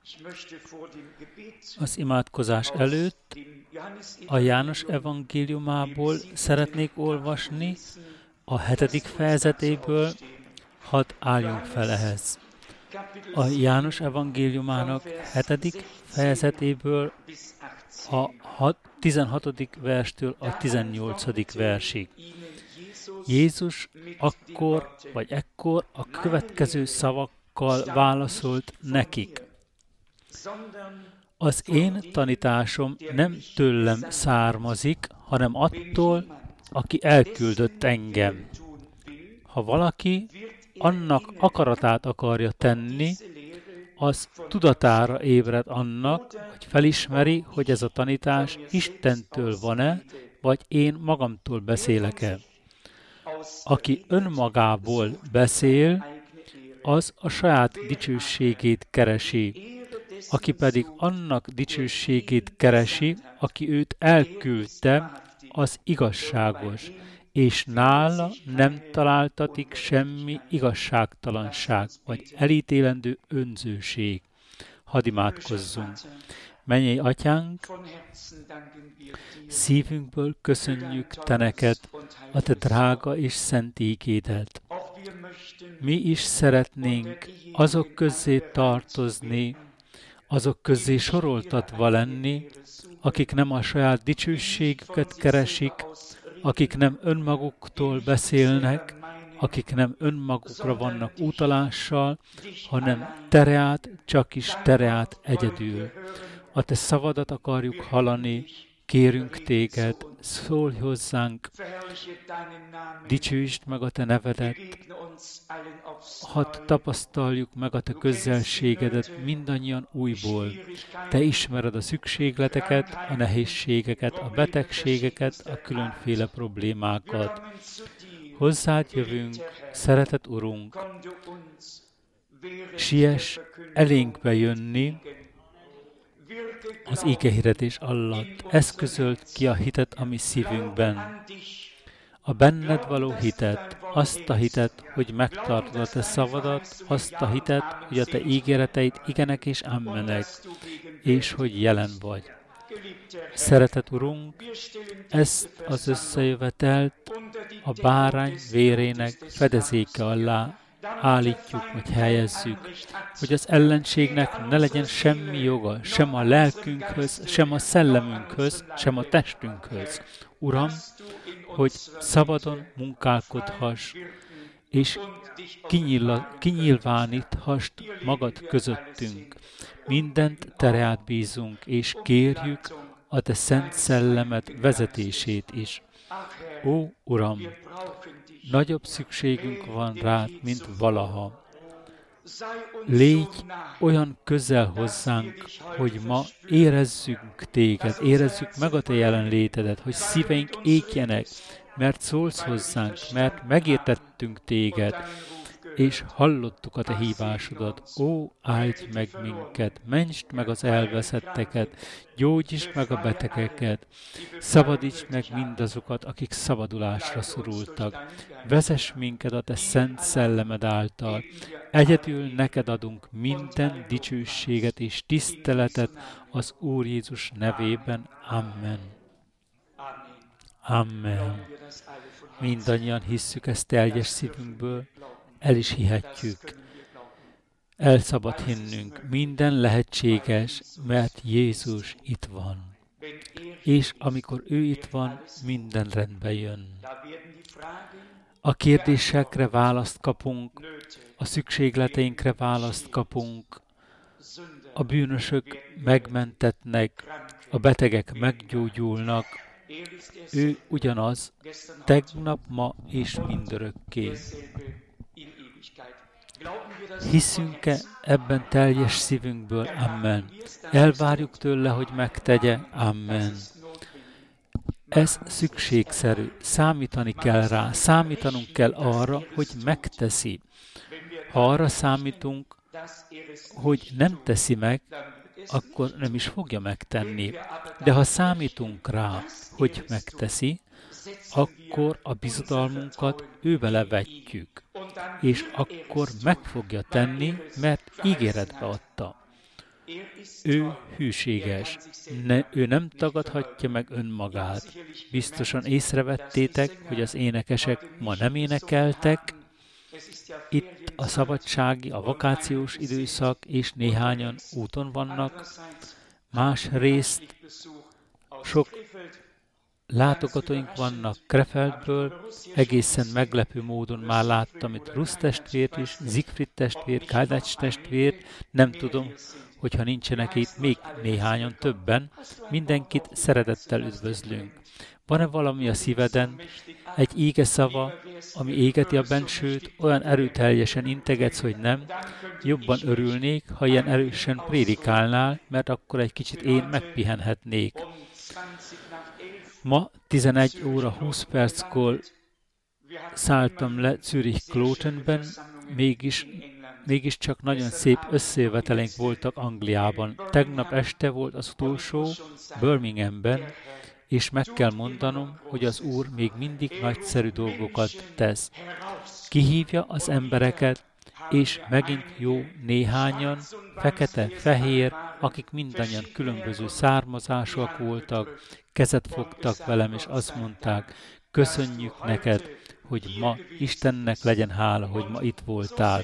Az imádkozás előtt a János evangéliumából szeretnék olvasni, a 7. fejezetéből, hadd álljunk fel ehhez. A János evangéliumának 7. fejezetéből a 16. verstől a 18. versig. Jézus ekkor a következő szavakkal válaszolt nekik. Az én tanításom nem tőlem származik, hanem attól, aki elküldött engem. Ha valaki annak akaratát akarja tenni, az tudatára ébred annak, hogy felismeri, hogy ez a tanítás Istentől van-e, vagy én magamtól beszélek-e. Aki önmagából beszél, az a saját dicsőségét keresi. Aki pedig annak dicsőségét keresi, aki őt elküldte, az igazságos, és nála nem találtatik semmi igazságtalanság, vagy elítélendő önzőség. Hadd imádkozzunk. Mennyei Atyánk, szívünkből köszönjük Te neked, a Te drága és szent ígédet. Mi is szeretnénk azok közé tartozni, azok közé soroltatva lenni, akik nem a saját dicsőségüket keresik, akik nem önmaguktól beszélnek, akik nem önmagukra vannak utalással, hanem Tereát, csak is Tereát egyedül. A Te szavadat akarjuk hallani, kérünk Téged, szólj hozzánk, dicsőítsd meg a Te nevedet, hadd tapasztaljuk meg a Te közelségedet mindannyian újból. Te ismered a szükségleteket, a nehézségeket, a betegségeket, a különféle problémákat. Hozzád jövünk, szeretett Urunk, siess elénkbe jönni az ígehirdetés alatt. Eszközöld ki a hitet a mi szívünkben. A benned való hitet, azt a hitet, hogy megtartod a Te szavadat, azt a hitet, hogy a Te ígéreteid igenek és ammenek, és hogy jelen vagy. Szeretett Urunk, ezt az összejövetelt a bárány vérének fedezéke alá állítjuk, vagy helyezzük, hogy az ellenségnek ne legyen semmi joga, sem a lelkünkhöz, sem a szellemünkhöz, sem a testünkhöz. Uram, hogy szabadon munkálkodhass, és kinyilváníthast magad közöttünk. Mindent Te rád bízunk, és kérjük a Te szent szellemed vezetését is. Ó, Uram, nagyobb szükségünk van rád, mint valaha. Légy olyan közel hozzánk, hogy ma érezzünk Téged, érezzük meg a Te jelenlétedet, hogy szíveink ékjenek, mert szólsz hozzánk, mert megértettünk Téged, és hallottuk a Te hívásodat. Ó, áldj meg minket, mentsd meg az elveszetteket, gyógyítsd meg a betegeket, szabadítsd meg mindazokat, akik szabadulásra szorultak. Vezess minket a Te szent szellemed által. Egyedül neked adunk minden dicsőséget és tiszteletet az Úr Jézus nevében. Amen. Amen. Mindannyian hisszük ezt teljes szívünkből, el is hihetjük. El szabad hinnünk, minden lehetséges, mert Jézus itt van. És amikor ő itt van, minden rendbe jön. A kérdésekre választ kapunk, a szükségleteinkre választ kapunk, a bűnösök megmentetnek, a betegek meggyógyulnak. Ő ugyanaz, tegnap, ma és mindörökké. Hiszünk-e ebben teljes szívünkből? Amen. Elvárjuk tőle, hogy megtegye? Amen. Ez szükségszerű. Számítani kell rá. Számítanunk kell arra, hogy megteszi. Ha arra számítunk, hogy nem teszi meg, akkor nem is fogja megtenni. De ha számítunk rá, hogy megteszi, akkor a bizodalmunkat ővele vetjük, és akkor meg fogja tenni, mert ígéretbe adta. Ő hűséges, ő nem tagadhatja meg önmagát. Biztosan észrevettétek, hogy az énekesek ma nem énekeltek. Itt a szabadsági, a vakációs időszak, és néhányan úton vannak. Másrészt sok látogatóink vannak Krefeldből, egészen meglepő módon már láttam itt Rusz testvért is, Siegfried testvér, Kádács testvért, nem tudom, hogyha nincsenek itt még néhányan többen, mindenkit szeretettel üdvözlünk. Van-e valami a szíveden, egy ége szava, ami égeti a bensőt, olyan erőteljesen integetsz, hogy nem? Jobban örülnék, ha ilyen erősen prédikálnál, mert akkor egy kicsit én megpihenhetnék. Ma 11 óra 20 perckor szálltam le Zürich-Klotenben, mégiscsak nagyon szép összejövetelénk voltak Angliában. Tegnap este volt az utolsó Birminghamben, és meg kell mondanom, hogy az Úr még mindig nagyszerű dolgokat tesz. Kihívja az embereket, és megint jó néhányan, fekete-fehér, akik mindannyian különböző származásúak voltak, kezet fogtak velem, és azt mondták, köszönjük neked, hogy ma Istennek legyen hála, hogy ma itt voltál.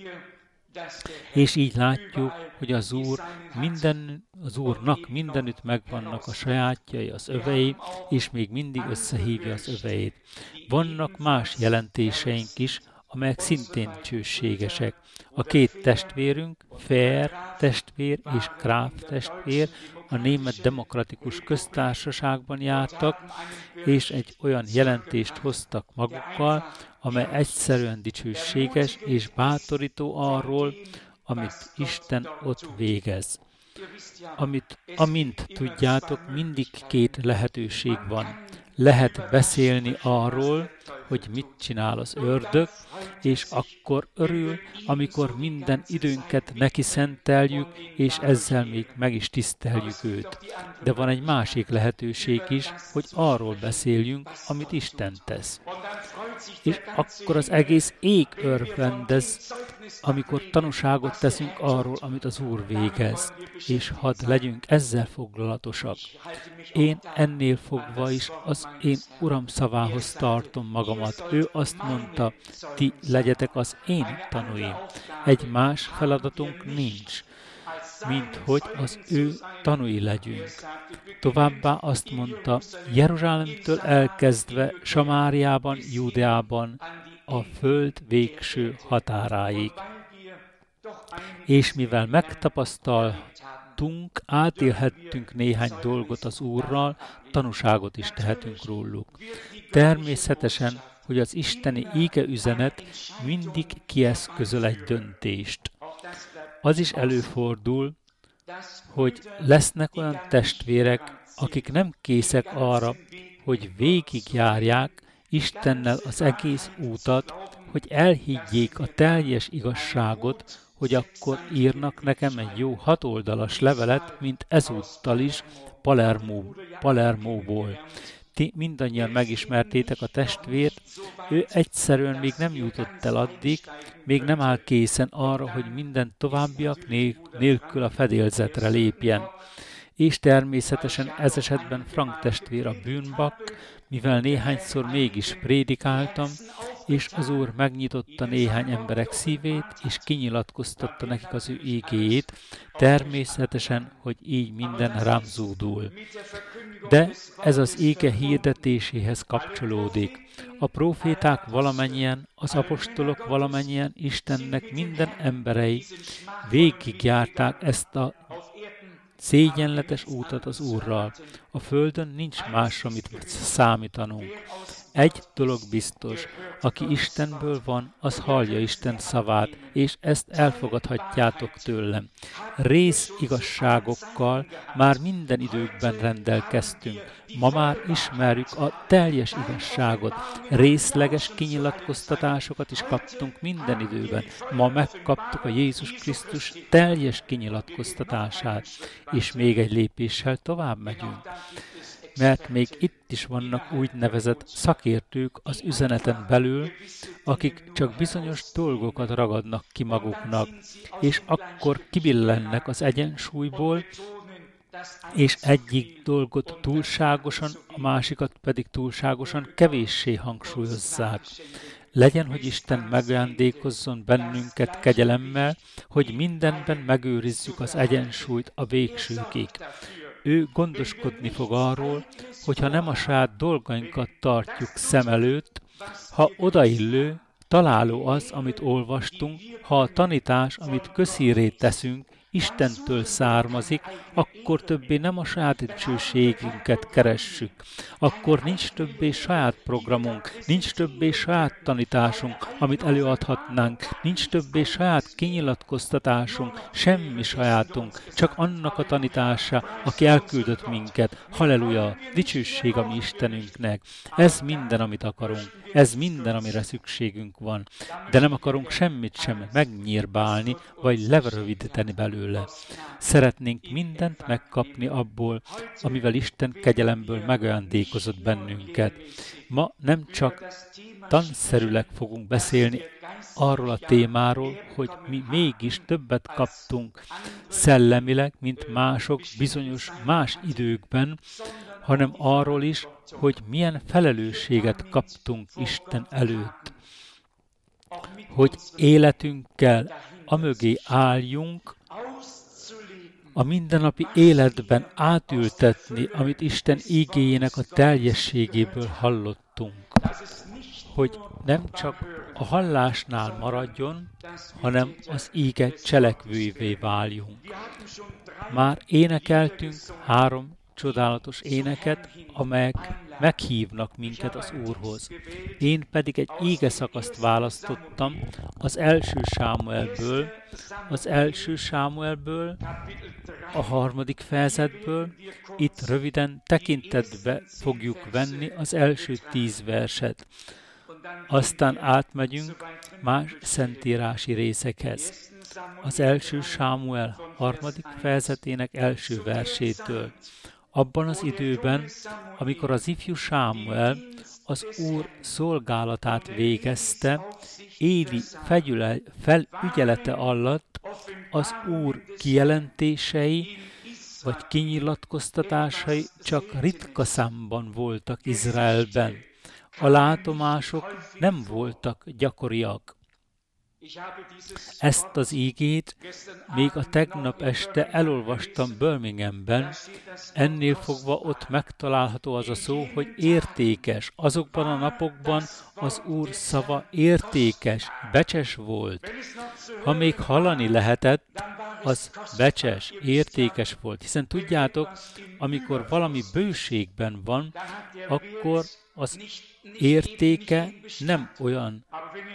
És így látjuk, hogy az Úrnak mindenütt megvannak a sajátjai, az övei, és még mindig összehívja az öveit. Vannak más jelentéseink is, amelyek szintén csőségesek. A két testvérünk, Fehr testvér és Graf testvér a Német Demokratikus Köztársaságban jártak, és egy olyan jelentést hoztak magukkal, amely egyszerűen dicsőséges és bátorító arról, amit Isten ott végez. Amint tudjátok, mindig két lehetőség van. Lehet beszélni arról, hogy mit csinál az ördög, és akkor örül, amikor minden időnket neki szenteljük, és ezzel még meg is tiszteljük őt. De van egy másik lehetőség is, hogy arról beszéljünk, amit Isten tesz. És akkor az egész ég örvendez, amikor tanúságot teszünk arról, amit az Úr végez. És hadd legyünk ezzel foglalatosak. Én ennél fogva is az én Uram szavához tartom magamat. Ő azt mondta, ti legyetek az én tanúim. Egy más feladatunk nincs, mint hogy az ő tanúi legyünk. Továbbá azt mondta, Jeruzsálemtől elkezdve Samáriában, Júdeában, a föld végső határáig. És mivel megtapasztaltunk, átélhettünk néhány dolgot az Úrral, tanúságot is tehetünk róluk. Természetesen, hogy az isteni ígeüzenet mindig kieszközöl egy döntést. Az is előfordul, hogy lesznek olyan testvérek, akik nem készek arra, hogy végigjárják Istennel az egész útat, hogy elhiggyék a teljes igazságot, hogy akkor írnak nekem egy jó 6 oldalas levelet, mint ezúttal is Palermóból. Ti mindannyian megismertétek a testvért, ő egyszerűen még nem jutott el addig, még nem áll készen arra, hogy minden továbbiak nélkül a fedélzetre lépjen. És természetesen ez esetben Frank testvér a bűnbak, mivel néhányszor mégis prédikáltam, és az Úr megnyitotta néhány emberek szívét, és kinyilatkoztatta nekik az ő ígéjét, természetesen, hogy így minden rám zúdul. De ez az íge hirdetéséhez kapcsolódik. A próféták valamennyien, az apostolok valamennyien, Istennek minden emberei végigjárták ezt a szégyenletes útat az Úrral. A földön nincs másra, mit számítanunk. Egy dolog biztos, aki Istenből van, az hallja Isten szavát, és ezt elfogadhatjátok tőlem. Rész igazságokkal már minden időkben rendelkeztünk. Ma már ismerjük a teljes igazságot. Részleges kinyilatkoztatásokat is kaptunk minden időben. Ma megkaptuk a Jézus Krisztus teljes kinyilatkoztatását, és még egy lépéssel tovább megyünk. mert még itt is vannak úgynevezett szakértők az üzeneten belül, akik csak bizonyos dolgokat ragadnak ki maguknak, és akkor kibillennek az egyensúlyból, és egyik dolgot túlságosan, a másikat pedig túlságosan kevéssé hangsúlyozzák. Legyen, hogy Isten megajándékozzon bennünket kegyelemmel, hogy mindenben megőrizzük az egyensúlyt a végsőkig. Ő gondoskodni fog arról, hogyha nem a saját dolgainkat tartjuk szem előtt, ha odaillő, találó az, amit olvastunk, ha a tanítás, amit közhírré teszünk, Istentől származik, akkor többé nem a saját dicsőségünket keressük. Akkor nincs többé saját programunk, nincs többé saját tanításunk, amit előadhatnánk, nincs többé saját kinyilatkoztatásunk, semmi sajátunk, csak annak a tanítása, aki elküldött minket. Halleluja, dicsőség a mi Istenünknek. Ez minden, amit akarunk, ez minden, amire szükségünk van. De nem akarunk semmit sem megnyírbálni, vagy lerövidíteni belőle. Szeretnénk mindent megkapni abból, amivel Isten kegyelemből megajándékozott bennünket. Ma nem csak tanszerűleg fogunk beszélni arról a témáról, hogy mi mégis többet kaptunk szellemileg, mint mások bizonyos más időkben, hanem arról is, hogy milyen felelősséget kaptunk Isten előtt. Hogy életünkkel amögé álljunk, a mindennapi életben átültetni, amit Isten ígéjének a teljességéből hallottunk. Hogy nem csak a hallásnál maradjon, hanem az íge cselekvőivé váljunk. Már énekeltünk 3 csodálatos éneket, amelyek meghívnak minket az Úrhoz. Én pedig egy ígeszakaszt választottam az első Sámuelből, a 3. fejezetből. Itt röviden tekintetbe fogjuk venni az első 10 verset. Aztán átmegyünk más szentírási részekhez. Az első Sámuel 3. fejezetének első versétől. Abban az időben, amikor az ifjú Sámuel az Úr szolgálatát végezte, Éli felügyelete alatt az Úr kijelentései vagy kinyilatkoztatásai csak ritka számban voltak Izraelben. A látomások nem voltak gyakoriak. Ezt az ígét még a tegnap este elolvastam Birminghamben, ennél fogva ott megtalálható az a szó, hogy értékes. Azokban a napokban az Úr szava értékes, becses volt. Ha még hallani lehetett, az becses, értékes volt. Hiszen tudjátok, amikor valami bőségben van, akkor az értéke nem olyan.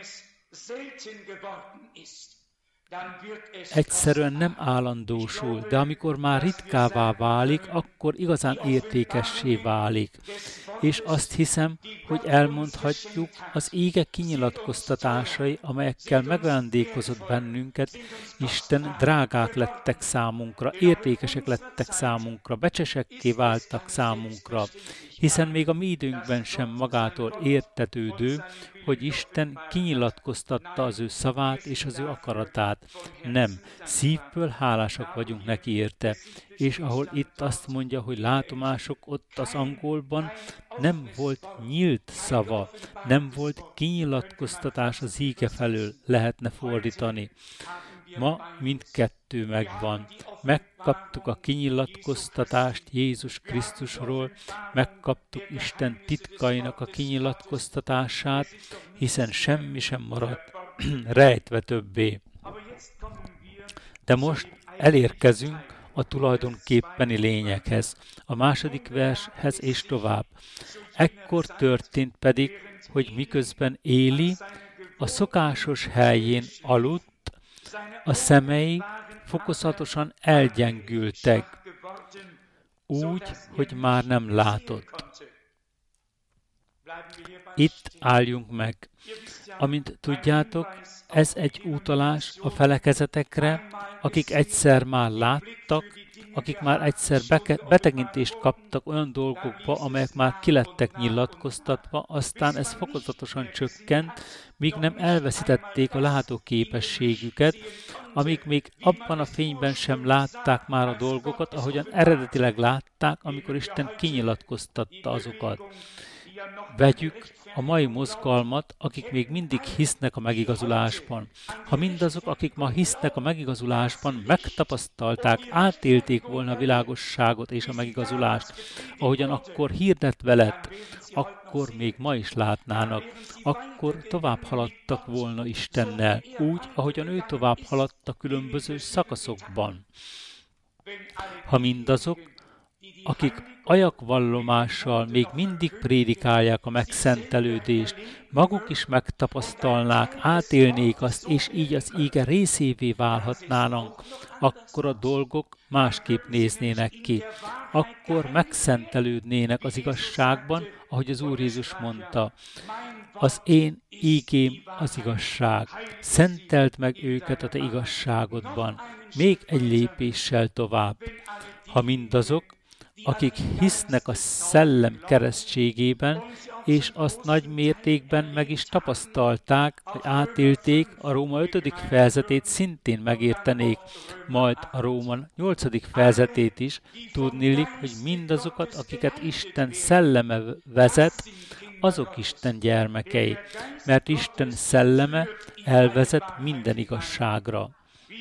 Egyszerűen nem állandósul, de amikor már ritkává válik, akkor igazán értékessé válik. És azt hiszem, hogy elmondhatjuk, az íge kinyilatkoztatásai, amelyekkel megajándékozott bennünket, Isten drágák lettek számunkra, értékesek lettek számunkra, becsesekké váltak számunkra, hiszen még a mi időnkben sem magától értetődő, hogy Isten kinyilatkoztatta az ő szavát és az ő akaratát. Nem, szívből hálásak vagyunk neki érte. És ahol itt azt mondja, hogy látomások, ott az angolban nem volt nyílt szava, nem volt kinyilatkoztatás az íge felől, lehetne fordítani. Ma mindkettő megvan. Megkaptuk a kinyilatkoztatást Jézus Krisztusról, megkaptuk Isten titkainak a kinyilatkoztatását, hiszen semmi sem maradt rejtve többé. De most elérkezünk a tulajdonképpeni lényeghez, a 2. vershez és tovább. Ekkor történt pedig, hogy miközben Éli a szokásos helyén aludt, a szemei fokozatosan elgyengültek, úgy, hogy már nem látott. Itt álljunk meg. Amint tudjátok, ez egy utalás a felekezetekre, akik egyszer már láttak, akik már egyszer betekintést kaptak olyan dolgokba, amelyek már kilettek nyilatkoztatva, aztán ez fokozatosan csökkent, míg nem elveszítették a látóképességüket, amíg még abban a fényben sem látták már a dolgokat, ahogyan eredetileg látták, amikor Isten kinyilatkoztatta azokat. Vegyük a mai mozgalmat, akik még mindig hisznek a megigazulásban. Ha mindazok, akik ma hisznek a megigazulásban, megtapasztalták, átélték volna a világosságot és a megigazulást, ahogyan akkor hirdetve lett, akkor még ma is látnának, akkor tovább haladtak volna Istennel, úgy, ahogyan ő tovább haladt a különböző szakaszokban. Ha mindazok, akik ajakvallomással még mindig prédikálják a megszentelődést, maguk is megtapasztalnák, átélnék azt, és így az íge részévé válhatnának, akkor a dolgok másképp néznének ki. Akkor megszentelődnének az igazságban, ahogy az Úr Jézus mondta. Az én ígém az igazság. Szenteld meg őket a te igazságodban. Még egy lépéssel tovább. Ha mindazok, akik hisznek a szellem keresztségében, és azt nagy mértékben meg is tapasztalták, vagy átélték, a Róma 5. fejezetét szintén megértenék, majd a Róma 8. fejezetét is, tudniillik, hogy mindazokat, akiket Isten szelleme vezet, azok Isten gyermekei, mert Isten szelleme elvezet minden igazságra.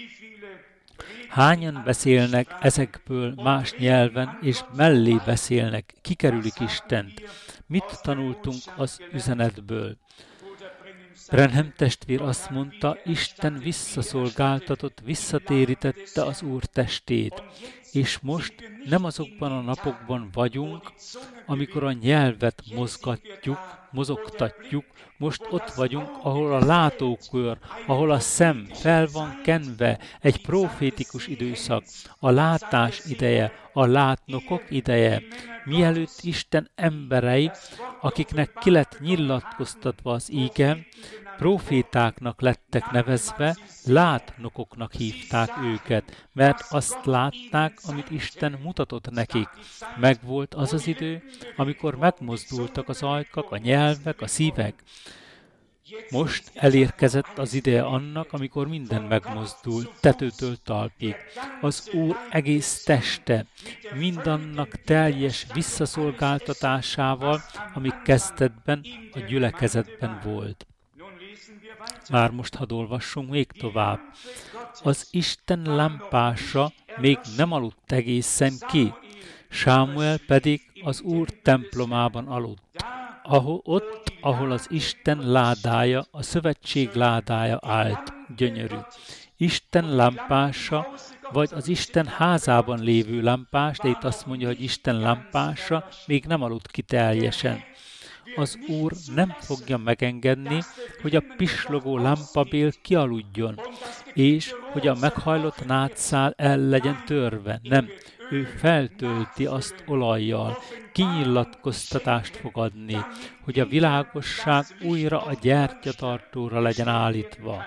Hányan beszélnek ezekből más nyelven, és mellé beszélnek, kikerülik Istent? Mit tanultunk az üzenetből? Branham testvér azt mondta, Isten visszaszolgáltatott, visszatérítette az Úr testét, és most nem azokban a napokban vagyunk, amikor a nyelvet mozogtatjuk, most ott vagyunk, ahol a látókör, ahol a szem fel van kenve, egy profétikus időszak, a látás ideje, a látnokok ideje, mielőtt Isten emberei, akiknek ki lett nyilatkoztatva az íge, profétáknak lettek nevezve, látnokoknak hívták őket, mert azt látták, amit Isten mutatott nekik. Megvolt az az idő, amikor megmozdultak az ajkak, a nyelvek, a szívek. Most elérkezett az ideje annak, amikor minden megmozdul, tetőtől talpig. Az Úr egész teste, mindannak teljes visszaszolgáltatásával, ami kezdetben a gyülekezetben volt. Már most hadd olvassunk még tovább. Az Isten lámpása még nem aludt egészen ki, Sámuel pedig az Úr templomában aludt. Ahol az Isten ládája, a szövetség ládája állt, gyönyörű. Isten lámpása, vagy az Isten házában lévő lámpás, de itt azt mondja, hogy Isten lámpása még nem aludt ki teljesen. Az Úr nem fogja megengedni, hogy a pislogó lámpabél kialudjon, és hogy a meghajlott nátszál el legyen törve. Nem, ő feltölti azt olajjal, kinyilatkoztatást fog adni, hogy a világosság újra a gyertyatartóra legyen állítva.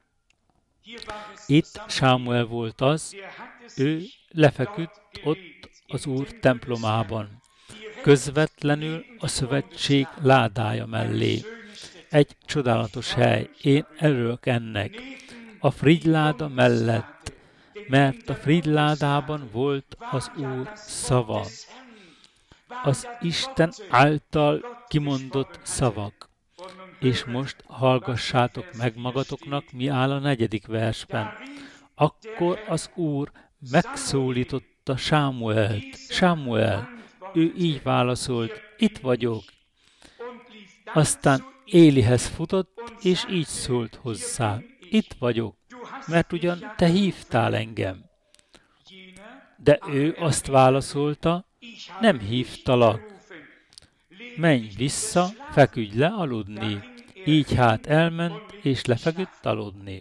Itt Sámuel volt az, ő lefeküdt ott az Úr templomában, közvetlenül a szövetség ládája mellé. Egy csodálatos hely, én örülök ennek. A frigyláda mellett, mert a frigyládában volt az Úr szava. Az Isten által kimondott szavak. És most hallgassátok meg magatoknak, mi áll a 4. versben. Akkor az Úr megszólította Sámuelt. Sámuel, ő így válaszolt, itt vagyok. Aztán Élihez futott, és így szólt hozzá, itt vagyok, mert ugyan te hívtál engem. De ő azt válaszolta, nem hívtalak. Menj vissza, feküdj le aludni. Így hát elment, és lefeküdt aludni.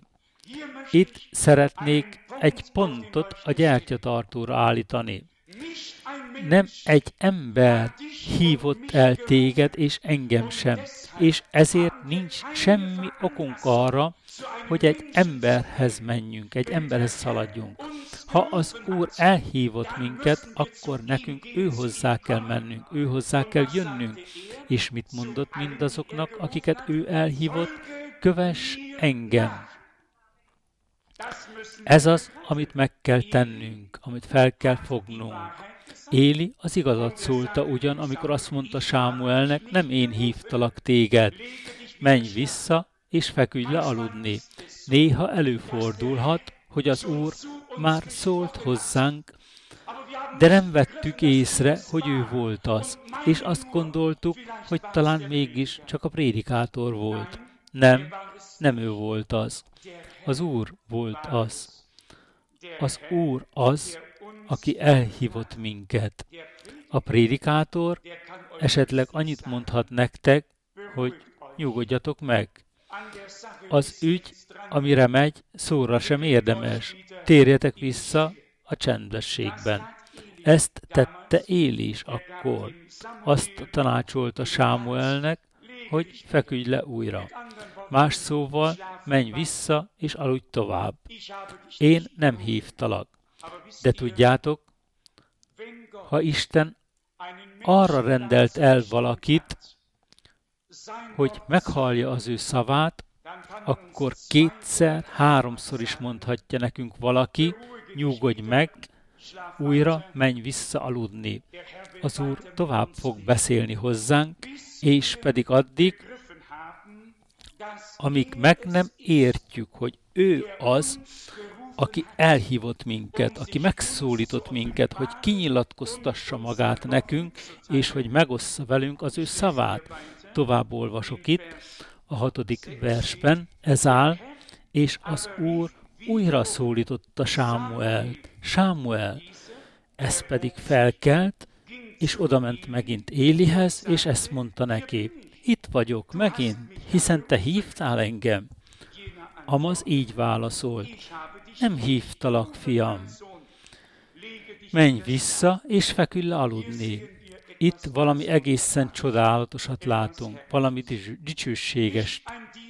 Itt szeretnék egy pontot a gyertyatartóra állítani. nem egy ember hívott el téged, és engem sem. És ezért nincs semmi okunk arra, hogy egy emberhez menjünk, egy emberhez szaladjunk. Ha az Úr elhívott minket, akkor nekünk ő hozzá kell mennünk, ő hozzá kell jönnünk. És mit mondott mindazoknak, akiket ő elhívott? Kövess engem! Ez az, amit meg kell tennünk, amit fel kell fognunk. Éli az igazat szólta ugyan, amikor azt mondta Sámuelnek, nem én hívtalak téged, menj vissza, és feküdj le aludni. Néha előfordulhat, hogy az Úr már szólt hozzánk, de nem vettük észre, hogy ő volt az, és azt gondoltuk, hogy talán mégis csak a prédikátor volt. Nem ő volt az. Az Úr volt az. Az Úr az, aki elhívott minket. A prédikátor esetleg annyit mondhat nektek, hogy nyugodjatok meg. Az ügy, amire megy, szóra sem érdemes. Térjetek vissza a csendességben. Ezt tette Éli is akkor. Azt tanácsolta Sámuelnek, hogy feküdj le újra. Más szóval, menj vissza és aludj tovább. Én nem hívtalak. De tudjátok, ha Isten arra rendelt el valakit, hogy meghallja az ő szavát, akkor kétszer, háromszor is mondhatja nekünk valaki, nyugodj meg, újra menj vissza aludni. Az Úr tovább fog beszélni hozzánk, és pedig addig, amíg meg nem értjük, hogy ő az, aki elhívott minket, aki megszólított minket, hogy kinyilatkoztassa magát nekünk, és hogy megossza velünk az ő szavát. Tovább olvasok itt, a 6. versben, ez áll, és az Úr újra szólította Sámuelt. Sámuel, ez pedig felkelt, és odament megint Élihez, és ezt mondta neki, itt vagyok megint, hiszen te hívtál engem. Amaz így válaszolt, nem hívtalak, fiam. Menj vissza, és feküdj le aludni. Itt valami egészen csodálatosat látunk, valami dicsőséges.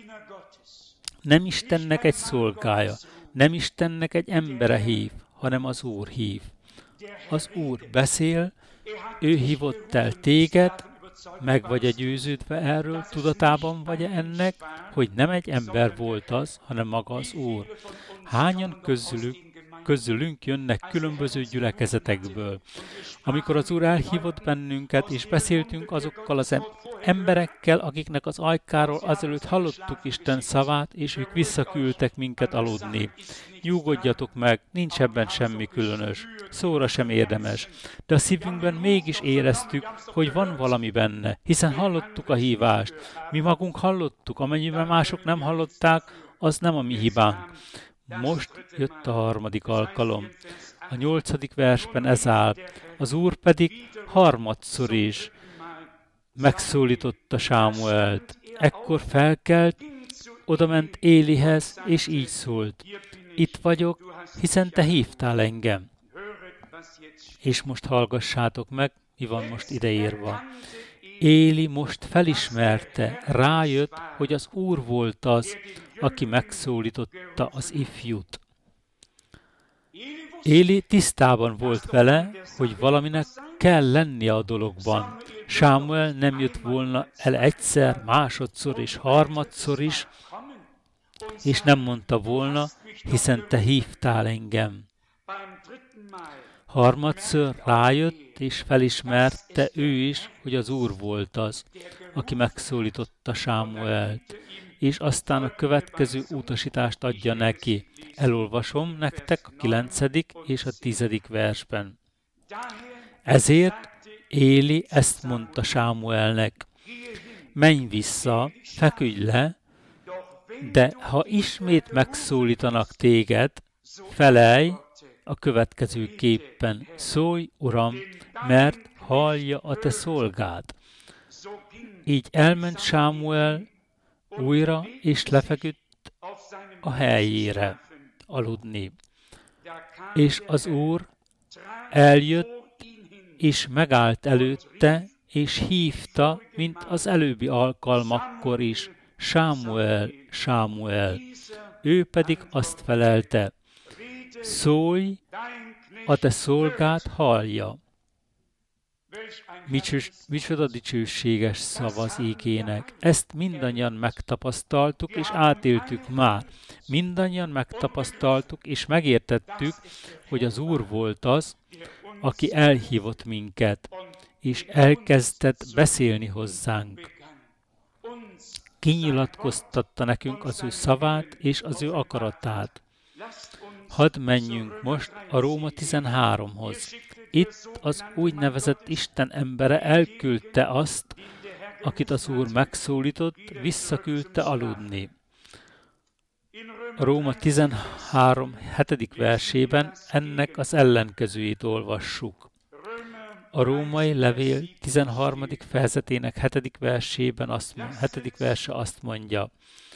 Nem Istennek egy szolgája, nem Istennek egy embere hív, hanem az Úr hív. Az Úr beszél, ő hívott el téged, meg vagy-e győződve erről, tudatában vagy-e ennek, hogy nem egy ember volt az, hanem maga az Úr. Hányan közülünk jönnek különböző gyülekezetekből. Amikor az Úr elhívott bennünket, és beszéltünk azokkal az emberekkel, akiknek az ajkáról azelőtt hallottuk Isten szavát, és ők visszaküldtek minket aludni. Nyugodjatok meg, nincs ebben semmi különös, szóra sem érdemes. De a szívünkben mégis éreztük, hogy van valami benne, hiszen hallottuk a hívást. Mi magunk hallottuk, amennyiben mások nem hallották, az nem a mi hibánk. Most jött a 3. alkalom. A 8. versben ez áll. Az Úr pedig harmadszor is megszólította Sámuelt. Ekkor felkelt, odament Élihez, és így szólt. Itt vagyok, hiszen te hívtál engem. És most hallgassátok meg, mi van most ideírva. Éli most felismerte, rájött, hogy az Úr volt az, aki megszólította az ifjút. Éli tisztában volt vele, hogy valaminek kell lennie a dologban. Sámuel nem jött volna el egyszer, másodszor és harmadszor is, és nem mondta volna, hiszen te hívtál engem. Harmadszor rájött, és felismerte ő is, hogy az Úr volt az, aki megszólította Sámuelt. És aztán a következő utasítást adja neki. Elolvasom nektek a 9. és a 10. versben. Ezért Éli ezt mondta Sámuelnek. Menj vissza, feküdj le, de ha ismét megszólítanak téged, felelj a következő képpen. Szólj, Uram, mert hallja a te szolgád. Így elment Sámuel újra, és lefeküdt a helyére aludni. És az Úr eljött, és megállt előtte, és hívta, mint az előbbi alkalmakkor is, Sámuel, Sámuel. Ő pedig azt felelte, szólj, a te szolgád hallja. Micsoda dicsőséges szava az ígének. Ezt mindannyian megtapasztaltuk, és átéltük már. Mindannyian megtapasztaltuk, és megértettük, hogy az Úr volt az, aki elhívott minket, és elkezdett beszélni hozzánk. Kinyilatkoztatta nekünk az ő szavát és az ő akaratát. Hadd menjünk most a Róma 13-hoz. Itt az úgynevezett Isten embere elküldte azt, akit az Úr megszólított, visszaküldte aludni. A Róma 13. 7. versében ennek az ellenkezőjét olvassuk. A római levél 13. fejezetének 7. versében 7. verse azt mondja,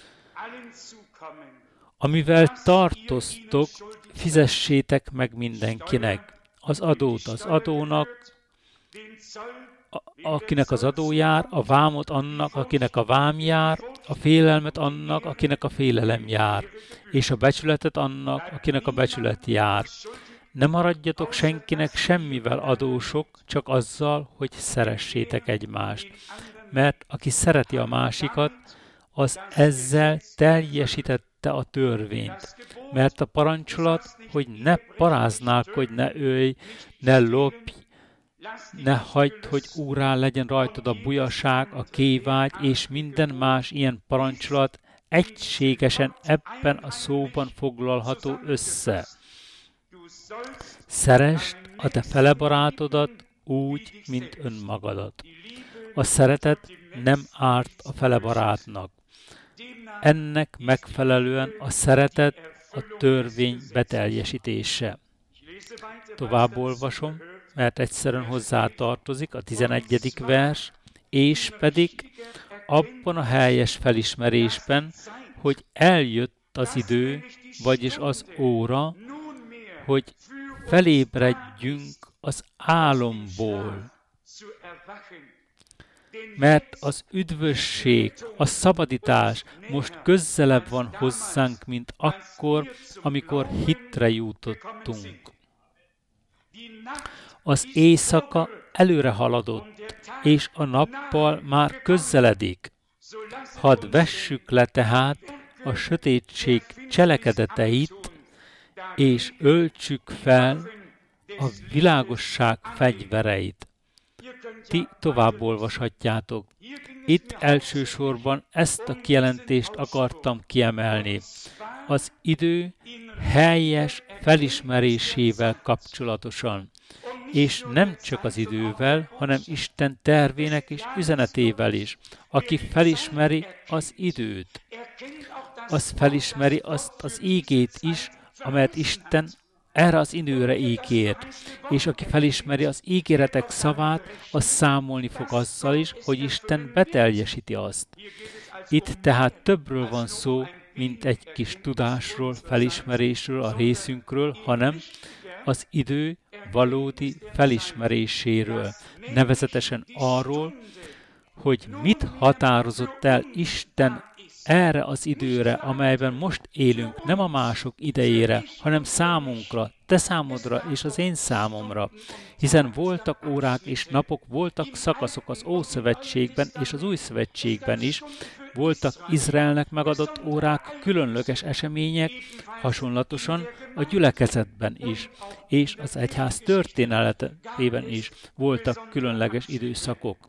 amivel tartoztok, fizessétek meg mindenkinek. Az adót az adónak, akinek az adó jár, a vámot annak, akinek a vám jár, a félelmet annak, akinek a félelem jár, és a becsületet annak, akinek a becsület jár. Ne maradjatok senkinek semmivel adósok, csak azzal, hogy szeressétek egymást. Mert aki szereti a másikat, az ezzel teljesítette a törvényt. Mert a parancsolat, hogy ne paráználkodj, ne ölj, ne lopj, ne hagyd, hogy úrrá legyen rajtad a bujaság, a kévágy és minden más ilyen parancsolat egységesen ebben a szóban foglalható össze. Szeresd a te fele barátodat úgy, mint önmagadat. A szeretet nem árt a fele barátnak. Ennek megfelelően a szeretet a törvény beteljesítése. Tovább olvasom, mert egyszerűen hozzá tartozik a 11. vers, és pedig abban a helyes felismerésben, hogy eljött az idő, vagyis az óra, hogy felébredjünk az álomból. Mert az üdvösség, a szabadítás most közelebb van hozzánk, mint akkor, amikor hitre jutottunk. Az éjszaka előre haladott, és a nappal már közeledik. Hadd vessük le tehát a sötétség cselekedeteit, és öltsük fel a világosság fegyvereit. Ti tovább olvashatjátok. Itt elsősorban ezt a kijelentést akartam kiemelni. Az idő helyes felismerésével kapcsolatosan. És nem csak az idővel, hanem Isten tervének és üzenetével is. Aki felismeri az időt, az felismeri azt az ígét is, amelyet Isten erre az időre ígért, és aki felismeri az ígéretek szavát, az számolni fog azzal is, hogy Isten beteljesíti azt. Itt tehát többről van szó, mint egy kis tudásról, felismerésről, a részünkről, hanem az idő valódi felismeréséről, nevezetesen arról, hogy mit határozott el Isten erre az időre, amelyben most élünk, nem a mások idejére, hanem számunkra, te számodra és az én számomra. Hiszen voltak órák és napok, voltak szakaszok az Ószövetségben és az Új Szövetségben is, voltak Izraelnek megadott órák, különleges események, hasonlatosan a gyülekezetben is, és az egyház történetében is voltak különleges időszakok.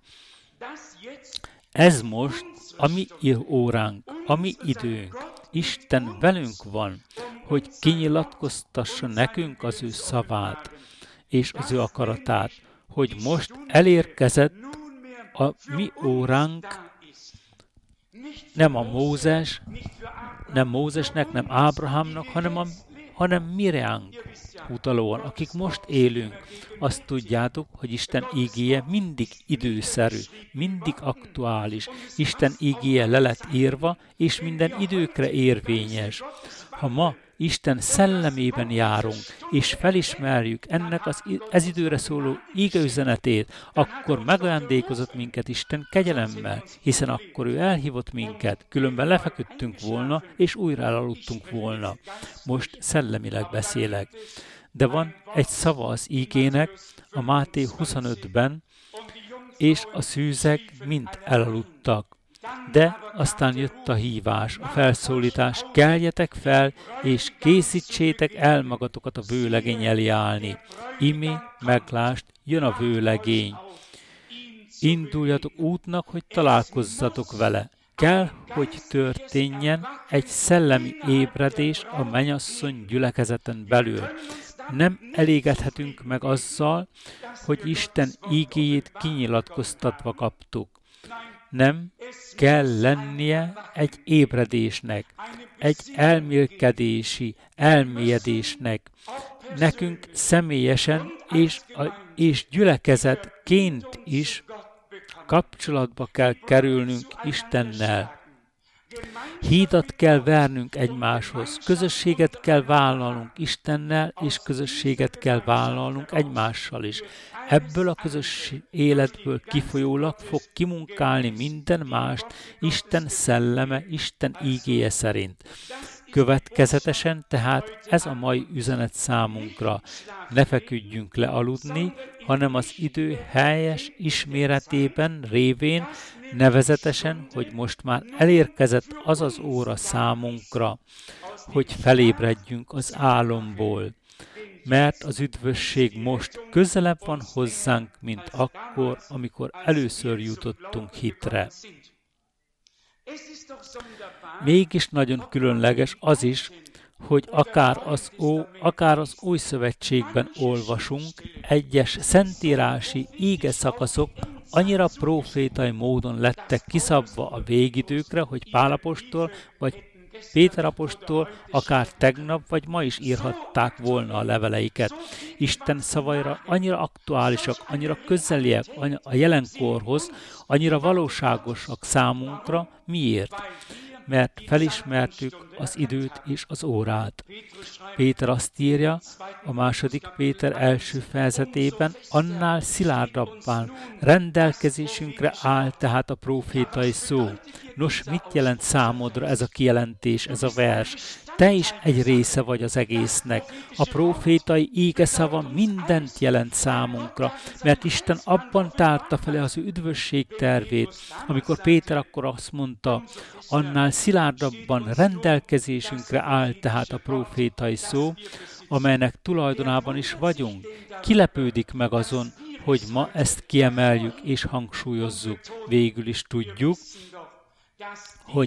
Ez most a mi óránk, a mi időnk. Isten velünk van, hogy kinyilatkoztassa nekünk az ő szavát és az ő akaratát, hogy most elérkezett a mi óránk, nem a Mózes, nem Mózesnek, nem Ábrahámnak, hanem mi ránk utalóan, akik most élünk. Azt tudjátok, hogy Isten ígéje mindig időszerű, mindig aktuális. Isten ígéje le lett írva, és minden időkre érvényes. Ha ma Isten szellemében járunk, és felismerjük ennek ez időre szóló igeüzenetét, akkor megajándékozott minket Isten kegyelemmel, hiszen akkor ő elhívott minket, különben lefeküdtünk volna, és újra elaludtunk volna. Most szellemileg beszélek. De van egy szava az ígének, a Máté 25-ben, és a szűzek mind elaludtak. De aztán jött a hívás, a felszólítás, keljetek fel, és készítsétek el magatokat a vőlegény elé állni. Imé, meglást, jön a vőlegény. Induljatok útnak, hogy találkozzatok vele. Kell, hogy történjen egy szellemi ébredés a mennyasszony gyülekezeten belül. Nem elégedhetünk meg azzal, hogy Isten ígéjét kinyilatkoztatva kaptuk. Nem, kell lennie egy ébredésnek, egy elmélkedési, elmélyedésnek. Nekünk személyesen és gyülekezetként is kapcsolatba kell kerülnünk Istennel. Hídat kell vernünk egymáshoz, közösséget kell vállalnunk Istennel, és közösséget kell vállalnunk egymással is. Ebből a közös életből kifolyólag fog kimunkálni minden mást Isten szelleme, Isten ígéje szerint. Következetesen tehát ez a mai üzenet számunkra. Ne feküdjünk le aludni, hanem az idő helyes isméretében révén, nevezetesen, hogy most már elérkezett az az óra számunkra, hogy felébredjünk az álomból. Mert az üdvösség most közelebb van hozzánk, mint akkor, amikor először jutottunk hitre. Mégis nagyon különleges az is, hogy akár az Új Szövetségben olvasunk, egyes szentírási íge szakaszok annyira profétai módon lettek kiszabva a végidőkre, hogy Pál apostol vagy Péter apostol akár tegnap vagy ma is írhatták volna a leveleiket. Isten szavaira annyira aktuálisak, annyira közeliek a jelenkorhoz, annyira valóságosak számunkra. Miért? Mert felismertük az időt és az órát. Péter azt írja a 2. Péter első fejezetében, annál szilárdabbán rendelkezésünkre áll tehát a profétai szó. Nos, mit jelent számodra ez a kijelentés, ez a vers? Te is egy része vagy az egésznek. A profétai ígeszava mindent jelent számunkra, mert Isten abban tárta fel az ő üdvösség tervét, amikor Péter akkor azt mondta, annál szilárdabban rendelkezésünkre áll tehát a profétai szó, amelynek tulajdonában is vagyunk. Kilepődik meg azon, hogy ma ezt kiemeljük és hangsúlyozzuk. Végül is tudjuk, hogy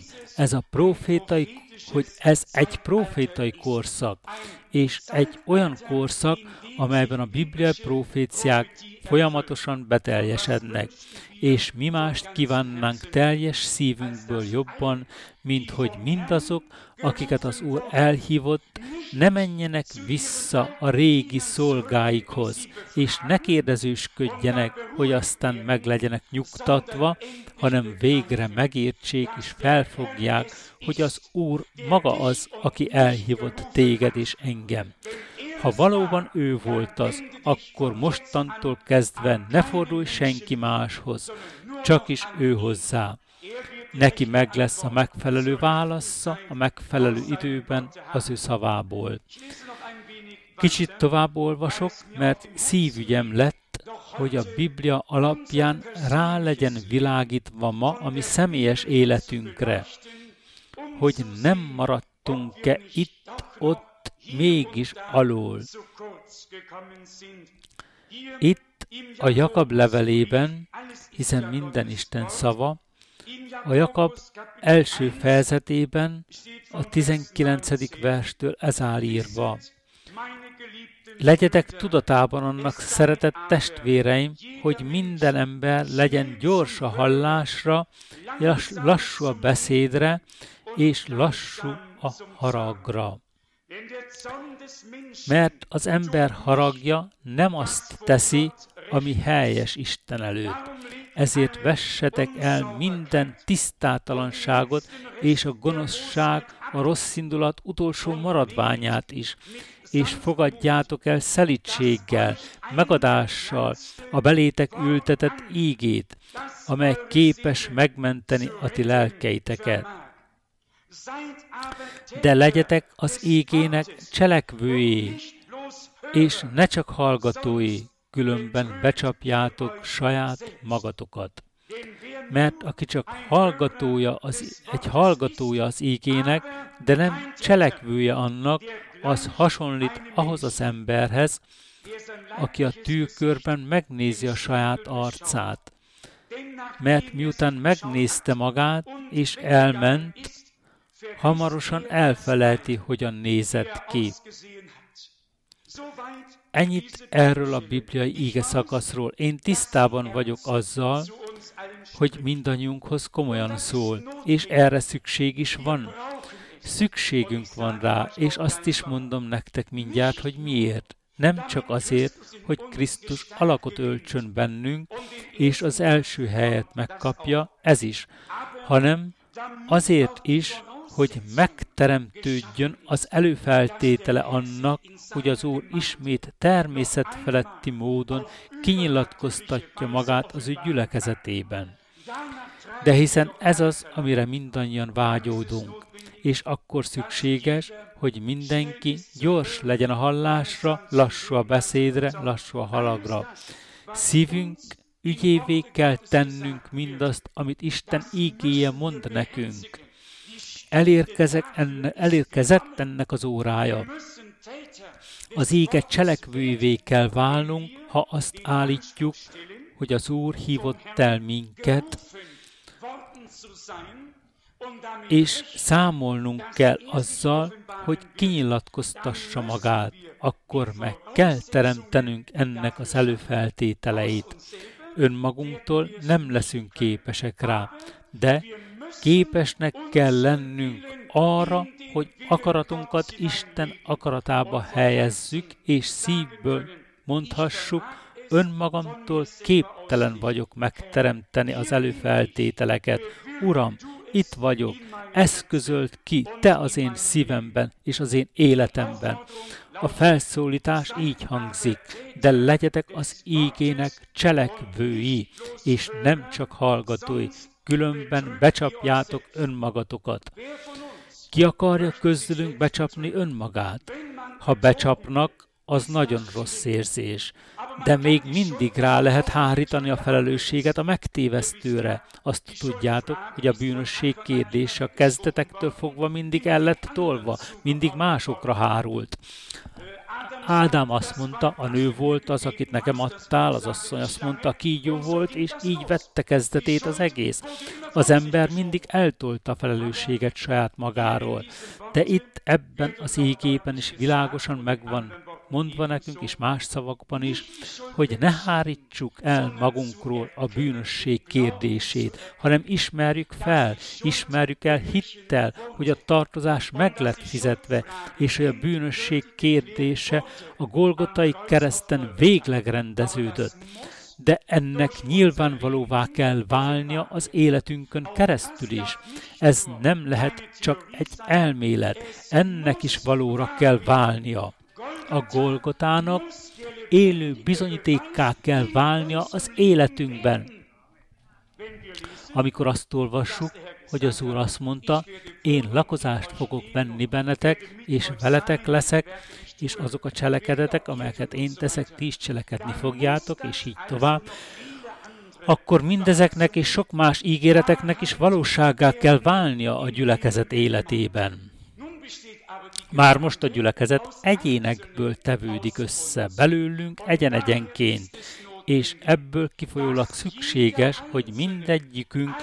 ez egy profétai korszak, és egy olyan korszak, amelyben a bibliai proféciák folyamatosan beteljesednek, és mi mást kívánnánk teljes szívünkből jobban, mint hogy mindazok, akiket az Úr elhívott, ne menjenek vissza a régi szolgáikhoz, és ne kérdezősködjenek, hogy aztán meg legyenek nyugtatva, hanem végre megértsék és felfogják, hogy az Úr maga az, aki elhívott téged és engem. Ha valóban ő volt az, akkor mostantól kezdve ne fordulj senki máshoz, csak is ő hozzá. Neki meg lesz a megfelelő válasza a megfelelő időben az ő szavából. Kicsit tovább olvasok, mert szívügyem lett, hogy a Biblia alapján rá legyen világítva ma a mi személyes életünkre, hogy nem maradtunk-e itt-ott mégis alól. Itt a Jakab levelében, hiszen minden Isten szava, a Jakab első fejezetében, a 19. verstől ez áll írva. Legyetek tudatában annak, szeretett testvéreim, hogy minden ember legyen gyors a hallásra, lassú a beszédre, és lassú a haragra. Mert az ember haragja nem azt teszi, ami helyes Isten előtt. Ezért vessetek el minden tisztátalanságot és a gonoszság a rossz indulat utolsó maradványát is, és fogadjátok el szelídséggel, megadással a belétek ültetett ígét, amely képes megmenteni a ti lelkeiteket. De legyetek az ígének cselekvői, és ne csak hallgatói, különben becsapjátok saját magatokat. Mert aki csak egy hallgatója az ígének, de nem cselekvője annak, az hasonlít ahhoz az emberhez, aki a tükörben megnézi a saját arcát. Mert miután megnézte magát és elment, hamarosan elfelejti, hogyan nézett ki. Ennyit erről a bibliai íge szakaszról. Én tisztában vagyok azzal, hogy mindannyiunkhoz komolyan szól, és erre szükség is van. Szükségünk van rá, és azt is mondom nektek mindjárt, hogy miért. Nem csak azért, hogy Krisztus alakot öltsön bennünk, és az első helyet megkapja, ez is, hanem azért is, hogy megteremtődjön az előfeltétele annak, hogy az Úr ismét természetfeletti módon kinyilatkoztatja magát az ő gyülekezetében. De hiszen ez az, amire mindannyian vágyódunk, és akkor szükséges, hogy mindenki gyors legyen a hallásra, lassú a beszédre, lassú a halagra. Szívünk ügyévé kell tennünk mindazt, amit Isten ígéje mond nekünk. Elérkezett ennek az órája. Az íge cselekvővé kell válnunk, ha azt állítjuk, hogy az Úr hívott el minket, és számolnunk kell azzal, hogy kinyilatkoztassa magát, akkor meg kell teremtenünk ennek az előfeltételeit. Önmagunktól nem leszünk képesek rá, de képesnek kell lennünk arra, hogy akaratunkat Isten akaratába helyezzük, és szívből mondhassuk, önmagamtól képtelen vagyok megteremteni az előfeltételeket. Uram, itt vagyok, eszközöld ki te az én szívemben és az én életemben. A felszólítás így hangzik, de legyetek az ígének cselekvői, és nem csak hallgatói, különben becsapjátok önmagatokat. Ki akarja közülünk becsapni önmagát? Ha becsapnak, az nagyon rossz érzés, de még mindig rá lehet hárítani a felelősséget a megtévesztőre. Azt tudjátok, hogy a bűnösség kérdése a kezdetektől fogva mindig el lett tolva, mindig másokra hárult. Ádám azt mondta, a nő volt az, akit nekem adtál, az asszony azt mondta, a kígyó volt, és így vette kezdetét az egész. Az ember mindig eltolta a felelősséget saját magáról, de itt ebben az ígében is világosan megvan mondva nekünk, és más szavakban is, hogy ne hárítsuk el magunkról a bűnösség kérdését, hanem ismerjük el hittel, hogy a tartozás meg lett fizetve, és hogy a bűnösség kérdése a Golgotai kereszten végleg rendeződött. De ennek nyilvánvalóvá kell válnia az életünkön keresztül is. Ez nem lehet csak egy elmélet, ennek is valóra kell válnia. A Golgotának élő bizonyítékká kell válnia az életünkben. Amikor azt olvassuk, hogy az Úr azt mondta, én lakozást fogok venni bennetek, és veletek leszek, és azok a cselekedetek, amelyeket én teszek, ti is cselekedni fogjátok, és így tovább, akkor mindezeknek és sok más ígéreteknek is valósággá kell válnia a gyülekezet életében. Már most a gyülekezet egyénekből tevődik össze, belőlünk egyen-egyenként, és ebből kifolyólag szükséges, hogy mindegyikünk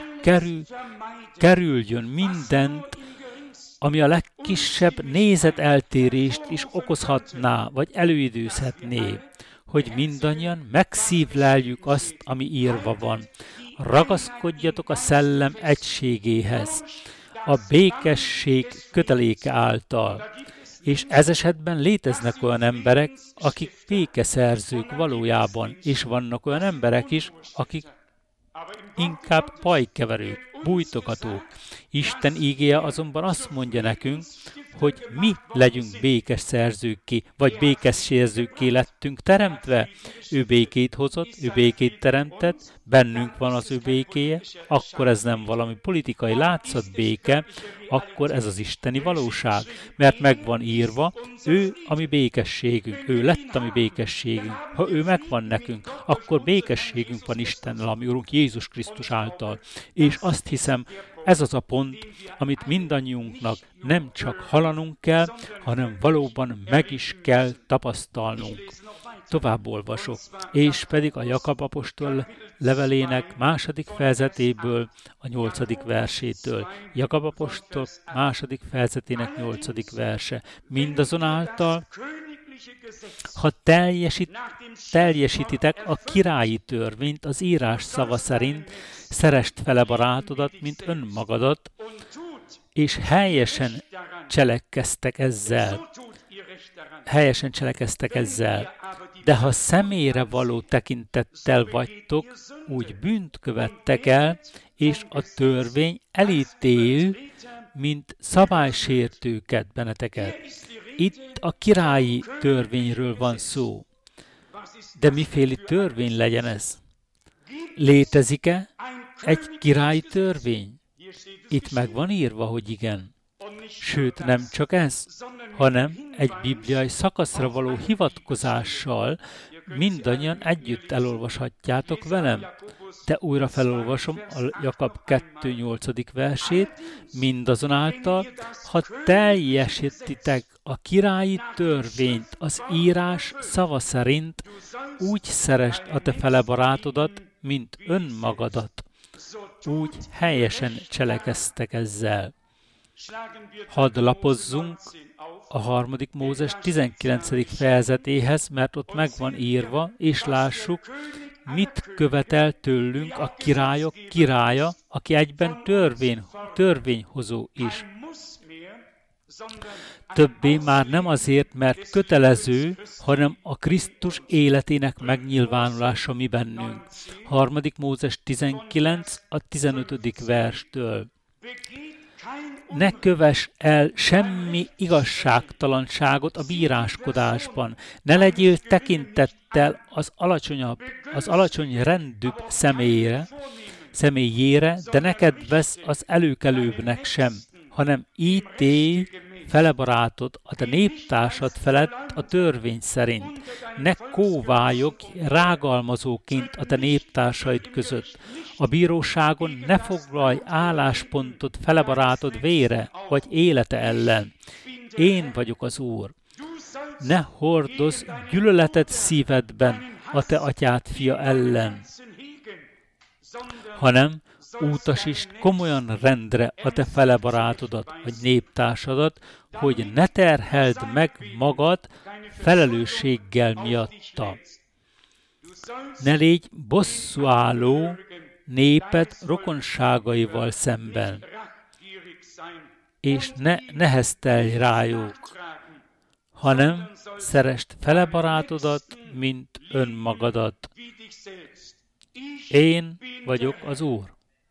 kerüljön mindent, ami a legkisebb nézeteltérést is okozhatná, vagy előidőzhetné, hogy mindannyian megszívleljük azt, ami írva van. Ragaszkodjatok a szellem egységéhez, a békesség köteléke által. És ez esetben léteznek olyan emberek, akik békeszerzők valójában, és vannak olyan emberek is, akik inkább pajkeverők, bújtogatók. Isten ígéje azonban azt mondja nekünk, hogy mi legyünk békes szerzőkké, vagy békes szerzőkké lettünk teremtve. Ő békét hozott, ő békét teremtett, bennünk van az ő békéje, akkor ez nem valami politikai látszatbéke, akkor ez az isteni valóság, mert meg van írva, ő a mi békességünk, ő lett a mi békességünk. Ha ő megvan nekünk, akkor békességünk van Istennel, ami Urunk Jézus Krisztus által. És azt hiszem, ez az a pont, amit mindannyiunknak nem csak hallanunk kell, hanem valóban meg is kell tapasztalnunk. Tovább olvasok, és pedig a Jakab apostol levelének 2. fejezetéből, a 8. versétől. Jakab apostol 2. fejezetének 8. verse. Mindazonáltal, ha teljesítitek a királyi törvényt az írás szava szerint, szeresd fele barátodat, mint önmagadat, és helyesen cselekeztek ezzel. De ha személyre való tekintettel vagytok, úgy bűnt követtek el, és a törvény elítél, mint szabálysértőket benneteket. Itt a királyi törvényről van szó. De miféle törvény legyen ez? Létezik-e egy királyi törvény? Itt meg van írva, hogy igen. Sőt, nem csak ez, hanem egy bibliai szakaszra való hivatkozással mindannyian együtt elolvashatjátok velem. De újra felolvasom a Jakab 2.8. versét, mindazonáltal, ha teljesítitek a királyi törvényt az írás szava szerint, úgy szeresd a te fele barátodat, mint önmagadat. Úgy helyesen cselekeztek ezzel. Hadd lapozzunk a 3. Mózes 19. fejezetéhez, mert ott meg van írva, és lássuk, mit követel tőlünk a királyok királya, aki egyben törvényhozó is. Többé már nem azért, mert kötelező, hanem a Krisztus életének megnyilvánulása mi bennünk. 3. Mózes 19. a 15. verstől. Ne kövess el semmi igazságtalanságot a bíráskodásban. Ne legyél tekintettel az alacsony rendűbb személyére, de ne kedvezz az előkelőbbnek sem, hanem ítélj fele barátod, a te néptársad felett a törvény szerint. Ne kóvályogj rágalmazóként a te néptársaid között. A bíróságon ne foglalj álláspontot fele barátod vére, vagy élete ellen. Én vagyok az Úr. Ne hordozz gyűlöletet szívedben a te atyád fia ellen, hanem utasítsd komolyan rendre a te fele barátodat, vagy néptársadat, hogy ne terheld meg magad felelősséggel miatta. Ne légy bosszúálló néped rokonságaival szemben, és ne neheztelj rájuk, hanem szeresd fele barátodat, mint önmagadat. Én vagyok az Úr.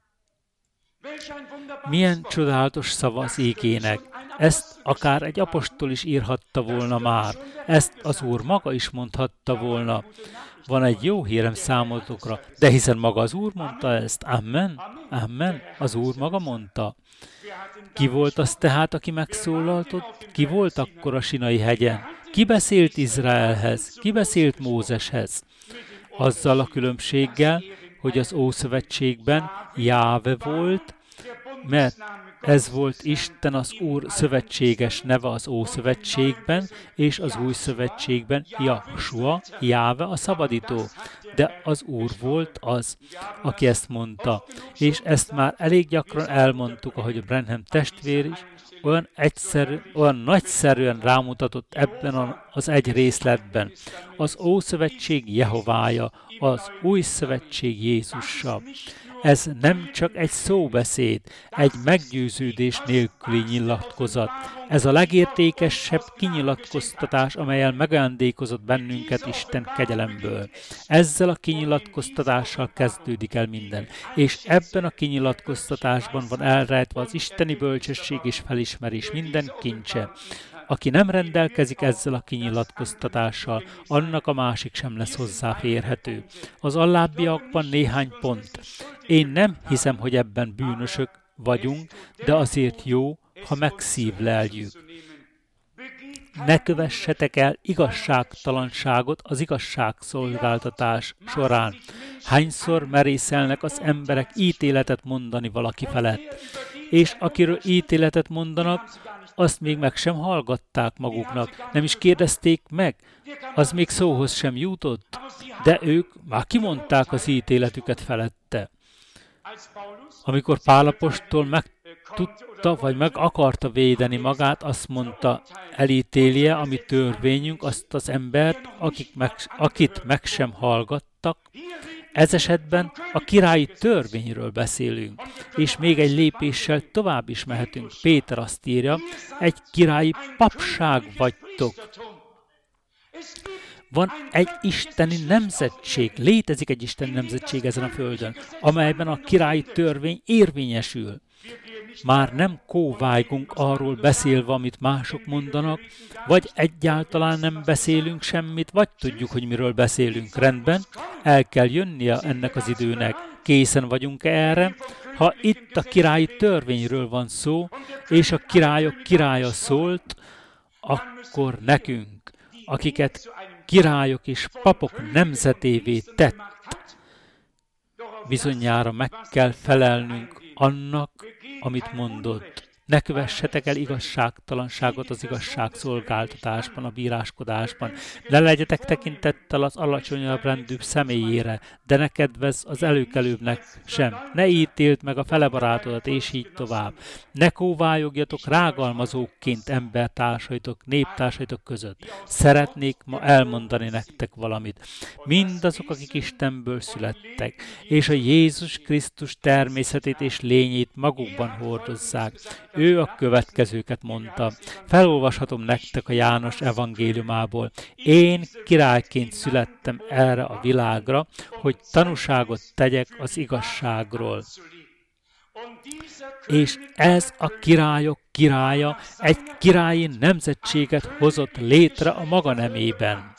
Milyen csodálatos szava az ígének. Ezt akár egy apostol is írhatta volna már. Ezt az Úr maga is mondhatta volna. Van egy jó hírem számotokra, de hiszen maga az Úr mondta ezt. Amen. Amen. Az Úr maga mondta. Ki volt az tehát, aki megszólaltott? Ki volt akkor a Sinai hegyen? Ki beszélt Izraelhez? Ki beszélt Mózeshez? Azzal a különbséggel, hogy az Ószövetségben Jáve volt, mert ez volt Isten az Úr szövetséges neve az Ószövetségben, és az Új Szövetségben Jahsua, Jáve a szabadító. De az Úr volt az, aki ezt mondta. És ezt már elég gyakran elmondtuk, ahogy a Branham testvér is, olyan nagyszerűen rámutatott ebben az egy részletben. Az Ószövetség Jehovája, az Új Szövetség Jézussal. Ez nem csak egy szóbeszéd, egy meggyőződés nélküli nyilatkozat. Ez a legértékesebb kinyilatkoztatás, amellyel megajándékozott bennünket Isten kegyelemből. Ezzel a kinyilatkoztatással kezdődik el minden, és ebben a kinyilatkoztatásban van elrejtve az isteni bölcsesség és felismerés minden kincse. Aki nem rendelkezik ezzel a kinyilatkoztatással, annak a másik sem lesz hozzáférhető. Az alábbiakban néhány pont. Én nem hiszem, hogy ebben bűnösök vagyunk, de azért jó, ha megszívleljük. Ne kövessetek el igazságtalanságot az igazságszolgáltatás során. Hányszor merészelnek az emberek ítéletet mondani valaki felett, és akiről ítéletet mondanak, azt még meg sem hallgatták maguknak, nem is kérdezték meg, az még szóhoz sem jutott, de ők már kimondták az ítéletüket felette. Amikor Pál apostol megtudta, vagy meg akarta védeni magát, azt mondta, elítélje a mi törvényünk azt az embert, akit meg sem hallgattak. Ez esetben a királyi törvényről beszélünk, és még egy lépéssel tovább is mehetünk. Péter azt írja, egy királyi papság vagytok. Van egy isteni nemzetség, létezik egy isteni nemzetség ezen a földön, amelyben a királyi törvény érvényesül. Már nem kóvájgunk arról beszélve, amit mások mondanak, vagy egyáltalán nem beszélünk semmit, vagy tudjuk, hogy miről beszélünk. Rendben, el kell jönnie ennek az időnek. Készen vagyunk erre? Ha itt a királyi törvényről van szó, és a királyok királya szólt, akkor nekünk, akiket királyok és papok nemzetévé tett, bizonyára meg kell felelnünk annak, amit mondott. Ne kövessetek el igazságtalanságot az igazságszolgáltatásban, a bíráskodásban. Ne legyetek tekintettel az alacsonyabb rendű személyére, de ne kedvezz az előkelőbbnek sem. Ne ítéld meg a felebarátodat, és így tovább. Ne kóvályogjatok rágalmazókként embertársaitok, néptársaitok között. Szeretnék ma elmondani nektek valamit. Mindazok, akik Istenből születtek, és a Jézus Krisztus természetét és lényét magukban hordozzák. Ő a következőket mondta. Felolvashatom nektek a János evangéliumából. Én királyként születtem erre a világra, hogy tanúságot tegyek az igazságról. És ez a királyok királya egy királyi nemzetséget hozott létre a maga nemében.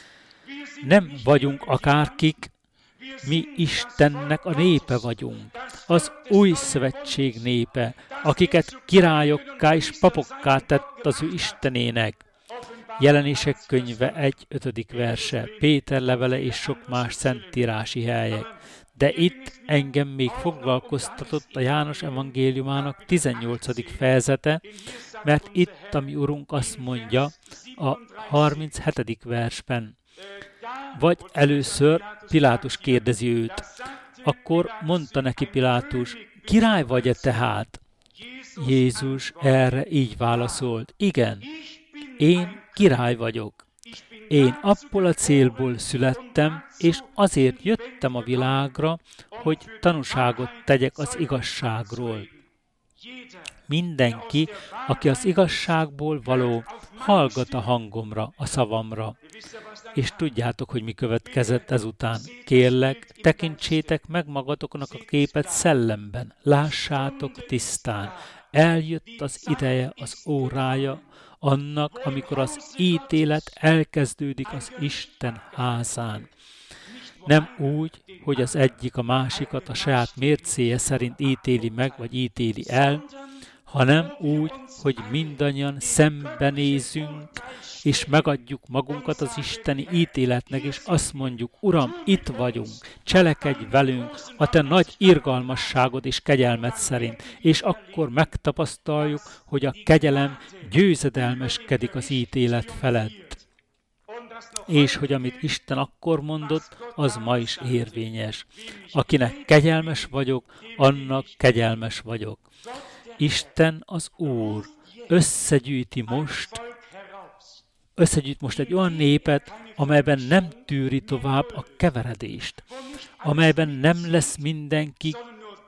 Nem vagyunk akárkik, mi Istennek a népe vagyunk, az új szövetség népe, akiket királyokká és papokká tett az ő Istenének. Jelenések könyve 1:5. verse, Péter levele és sok más szentírási helyek. De itt engem még foglalkoztatott a János evangéliumának 18. fejezete, mert itt a mi Urunk azt mondja a 37. versben. Vagy először Pilátus kérdezi őt. Akkor mondta neki Pilátus, király vagy-e tehát? Jézus erre így válaszolt, igen, én király vagyok. Én abból a célból születtem, és azért jöttem a világra, hogy tanúságot tegyek az igazságról. Mindenki, aki az igazságból való, hallgat a hangomra, a szavamra. És tudjátok, hogy mi következett ezután. Kérlek, tekintsétek meg magatoknak a képet szellemben, lássátok tisztán. Eljött az ideje, az órája annak, amikor az ítélet elkezdődik az Isten házán. Nem úgy, hogy az egyik a másikat a saját mércéje szerint ítéli meg, vagy ítéli el, hanem úgy, hogy mindannyian szembenézünk, és megadjuk magunkat az isteni ítéletnek, és azt mondjuk, Uram, itt vagyunk, cselekedj velünk a te nagy irgalmasságod és kegyelmed szerint, és akkor megtapasztaljuk, hogy a kegyelem győzedelmeskedik az ítélet felett. És hogy amit Isten akkor mondott, az ma is érvényes. Akinek kegyelmes vagyok, annak kegyelmes vagyok. Isten az Úr összegyűjt most egy olyan népet, amelyben nem tűri tovább a keveredést, amelyben nem lesz mindenki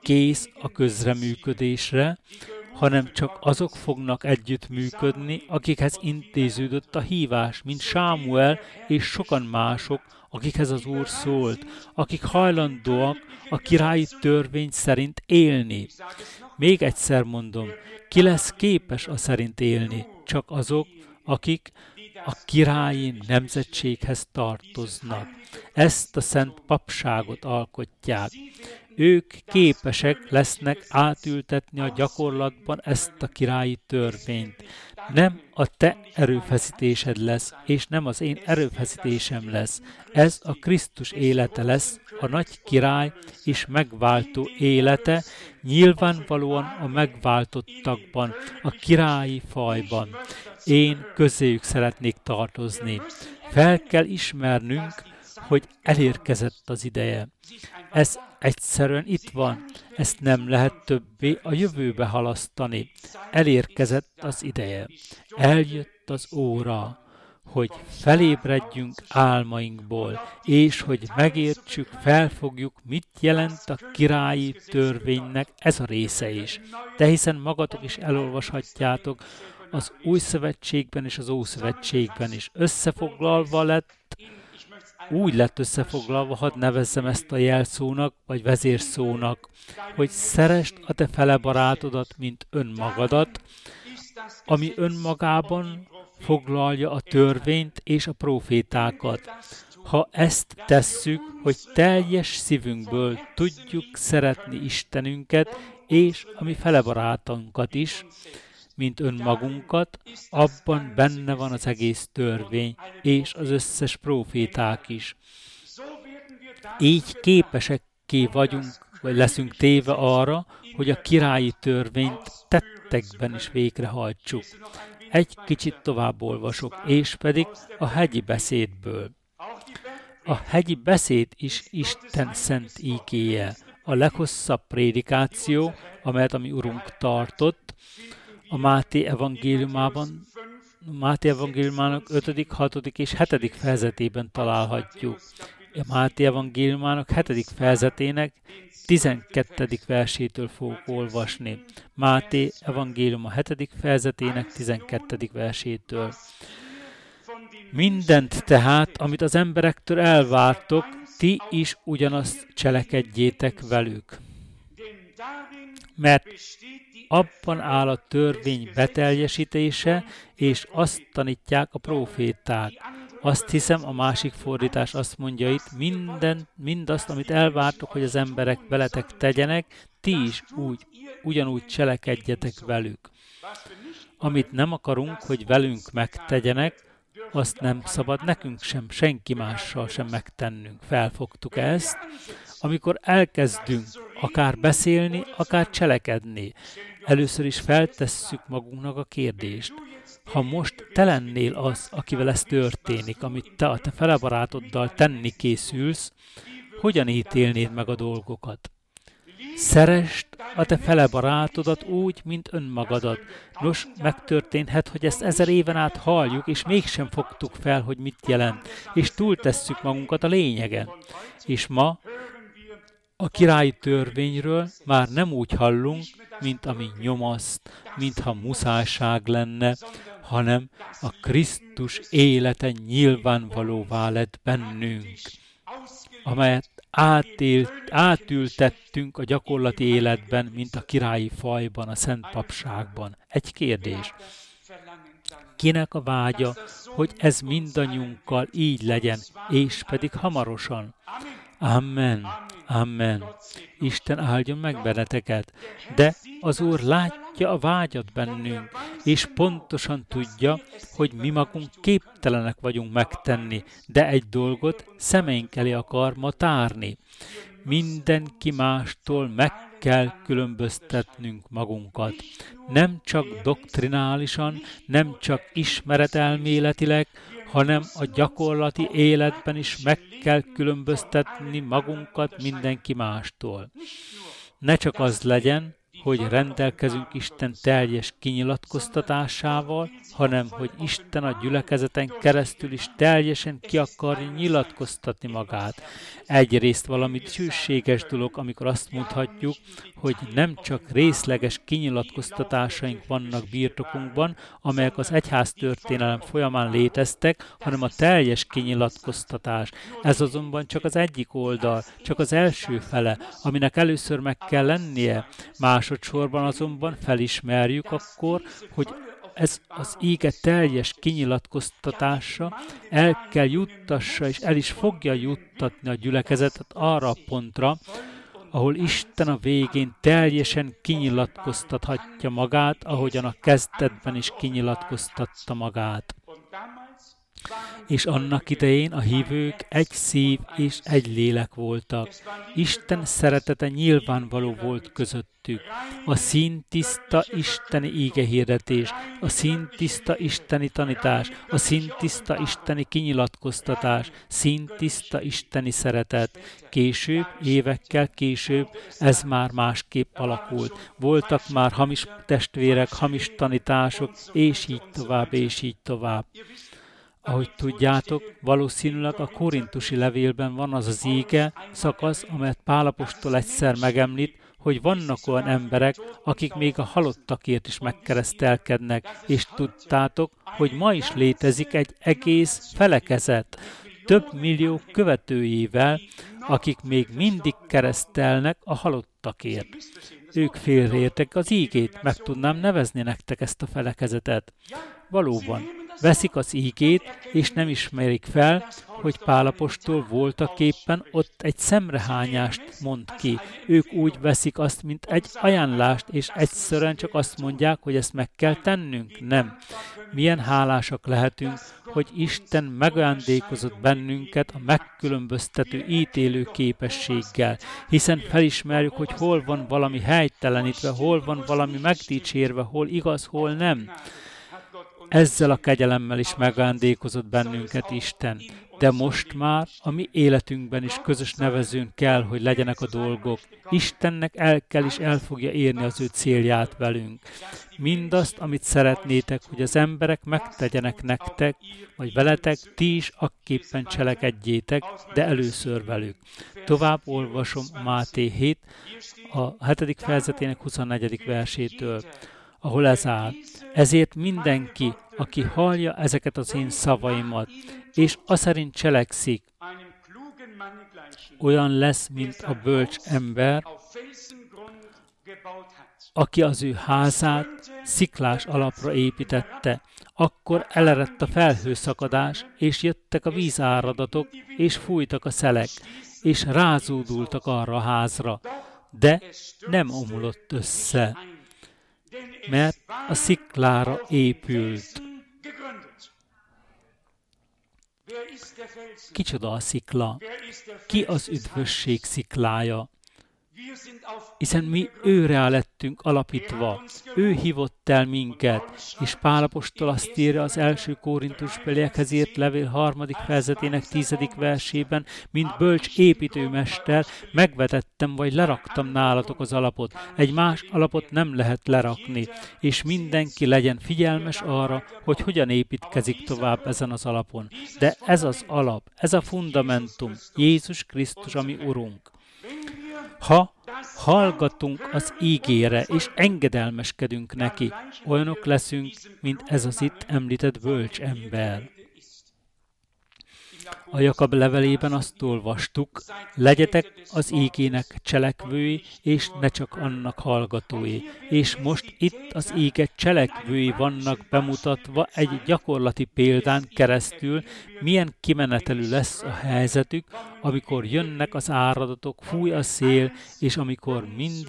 kész a közreműködésre, hanem csak azok fognak együttműködni, akikhez intéződött a hívás, mint Sámuel és sokan mások, akikhez az Úr szólt, akik hajlandóak a királyi törvény szerint élni. Még egyszer mondom, ki lesz képes a szerint élni? Csak azok, akik a királyi nemzetséghez tartoznak. Ezt a szent papságot alkotják. Ők képesek lesznek átültetni a gyakorlatban ezt a királyi törvényt. Nem a te erőfeszítésed lesz, és nem az én erőfeszítésem lesz. Ez a Krisztus élete lesz, a nagy király és megváltó élete, nyilvánvalóan a megváltottakban, a királyi fajban. Én közéjük szeretnék tartozni. Fel kell ismernünk, hogy elérkezett az ideje. Ez egyszerűen itt van, ezt nem lehet többé a jövőbe halasztani. Elérkezett az ideje. Eljött az óra, hogy felébredjünk álmainkból, és hogy megértsük, felfogjuk, mit jelent a királyi törvénynek ez a része is. De hiszen magatok is elolvashatjátok az Új Szövetségben és az Ószövetségben is. Összefoglalva lett, úgy lett összefoglalva, hadd nevezzem ezt a jelszónak, vagy vezérszónak, hogy szeresd a te fele barátodat, mint önmagadat, ami önmagában foglalja a törvényt és a prófétákat. Ha ezt tesszük, hogy teljes szívünkből tudjuk szeretni Istenünket, és a mi fele barátunkat is, mint önmagunkat, abban benne van az egész törvény, és az összes próféták is. Így képesekké vagyunk, vagy leszünk téve arra, hogy a királyi törvényt tettekben is végrehajtsuk. Egy kicsit tovább olvasok, és pedig a hegyi beszédből. A hegyi beszéd is Isten szent ígéje. A leghosszabb prédikáció, amelyet a mi Urunk tartott, a Máté evangéliumának 5., 6. és 7. fejezetében találhatjuk. A Máté evangéliumának 7. fejezetének 12. versétől fogok olvasni. Máté evangélium a 7. fejezetének 12. versétől. Mindent tehát, amit az emberektől elvártok, ti is ugyanazt cselekedjétek velük. Mert abban áll a törvény beteljesítése, és azt tanítják a próféták. Azt hiszem, a másik fordítás azt mondja itt, mindazt, amit elvártok, hogy az emberek veletek tegyenek, ti is ugyanúgy cselekedjetek velük. Amit nem akarunk, hogy velünk megtegyenek, azt nem szabad nekünk sem, senki mással sem megtennünk. Felfogtuk ezt, amikor elkezdünk akár beszélni, akár cselekedni. Először is feltesszük magunknak a kérdést. Ha most te lennél az, akivel ez történik, amit te a te fele barátoddal tenni készülsz, hogyan ítélnéd meg a dolgokat? Szeresd a te fele barátodat úgy, mint önmagadat. Nos, megtörténhet, hogy ezt 1000 éven át halljuk, és mégsem fogtuk fel, hogy mit jelent, és túltesszük magunkat a lényegen. És ma a királyi törvényről már nem úgy hallunk, mint ami nyomaszt, mintha muszájság lenne, hanem a Krisztus élete nyilvánvalóvá lett bennünk, amelyet átültettünk a gyakorlati életben, mint a királyi fajban, a szent papságban. Egy kérdés. Kinek a vágya, hogy ez mindannyiunkkal így legyen, és pedig hamarosan? Amen. Amen. Isten áldjon meg benneteket, de az Úr látja a vágyat bennünk, és pontosan tudja, hogy mi magunk képtelenek vagyunk megtenni, de egy dolgot szemeink elé akar ma tárni. Mindenki mástól meg kell különböztetnünk magunkat. Nem csak doktrinálisan, nem csak ismeretelméletileg, hanem a gyakorlati életben is meg kell különböztetni magunkat mindenki mástól. Ne csak az legyen, hogy rendelkezünk Isten teljes kinyilatkoztatásával, hanem hogy Isten a gyülekezeten keresztül is teljesen ki akarja nyilatkoztatni magát. Egyrészt valami szükséges dolog, amikor azt mondhatjuk, hogy nem csak részleges kinyilatkoztatásaink vannak birtokunkban, amelyek az egyháztörténelem folyamán léteztek, hanem a teljes kinyilatkoztatás. Ez azonban csak az egyik oldal, csak az első fele, aminek először meg kell lennie. Másodszorban azonban felismerjük akkor, hogy ez az íge teljes kinyilatkoztatása el kell juttassa, és el is fogja juttatni a gyülekezetet arra a pontra, ahol Isten a végén teljesen kinyilatkoztathatja magát, ahogyan a kezdetben is kinyilatkoztatta magát. És annak idején a hívők egy szív és egy lélek voltak. Isten szeretete nyilvánvaló volt közöttük. A színtiszta isteni ígehirdetés, a színtiszta isteni tanítás, a színtiszta isteni kinyilatkoztatás, színtiszta isteni szeretet. Később, évekkel később ez már másképp alakult. Voltak már hamis testvérek, hamis tanítások, és így tovább, és így tovább. Ahogy tudjátok, valószínűleg a korintusi levélben van az az íge szakasz, amelyet Pál apostol egyszer megemlít, hogy vannak olyan emberek, akik még a halottakért is megkeresztelkednek, és tudtátok, hogy ma is létezik egy egész felekezet, több millió követőjével, akik még mindig keresztelnek a halottakért. Ők félreértek az ígét, meg tudnám nevezni nektek ezt a felekezetet. Valóban, veszik az ígét, és nem ismerik fel, hogy Pál apostol voltaképpen ott egy szemrehányást mond ki. Ők úgy veszik azt, mint egy ajánlást, és egyszerűen csak azt mondják, hogy ezt meg kell tennünk. Nem. Milyen hálásak lehetünk, hogy Isten megajándékozott bennünket a megkülönböztető ítélő képességgel, hiszen felismerjük, hogy hol van valami helytelenítve, hol van valami megdicsérve, hol igaz, hol nem. Ezzel a kegyelemmel is megajándékozott bennünket Isten. De most már a mi életünkben is közös nevezőn kell, hogy legyenek a dolgok. Istennek el kell és el fogja érni az ő célját velünk. Mindazt, amit szeretnétek, hogy az emberek megtegyenek nektek, vagy veletek, ti is akképpen cselekedjétek, de először velük. Tovább olvasom Máté 7, a 7. fejezetének 24. versétől, ahol ez áll. Ezért mindenki, aki hallja ezeket az én szavaimat, és aszerint cselekszik, olyan lesz, mint a bölcs ember, aki az ő házát sziklás alapra építette. Akkor elerett a felhőszakadás, és jöttek a vízáradatok, és fújtak a szelek, és rázódultak arra a házra, de nem omlott össze, mert a sziklára épült. Kicsoda a szikla? Ki az üdvösség sziklája? Hiszen mi őre lettünk alapítva, ő hívott el minket, és Pál apostol azt írja az első Korintusbeliekhez írt levél 3. fejezetének 10. versében, mint bölcs építőmester, megvetettem vagy leraktam nálatok az alapot. Egy más alapot nem lehet lerakni, és mindenki legyen figyelmes arra, hogy hogyan építkezik tovább ezen az alapon. De ez az alap, ez a fundamentum, Jézus Krisztus, ami Urunk. Ha hallgatunk az ígére, és engedelmeskedünk neki, olyanok leszünk, mint ez az itt említett bölcs ember. A Jakab levelében azt olvastuk, legyetek az ígének cselekvői, és ne csak annak hallgatói. És most itt az íge cselekvői vannak bemutatva egy gyakorlati példán keresztül, milyen kimenetelű lesz a helyzetük, amikor jönnek az áradatok, fúj a szél, és amikor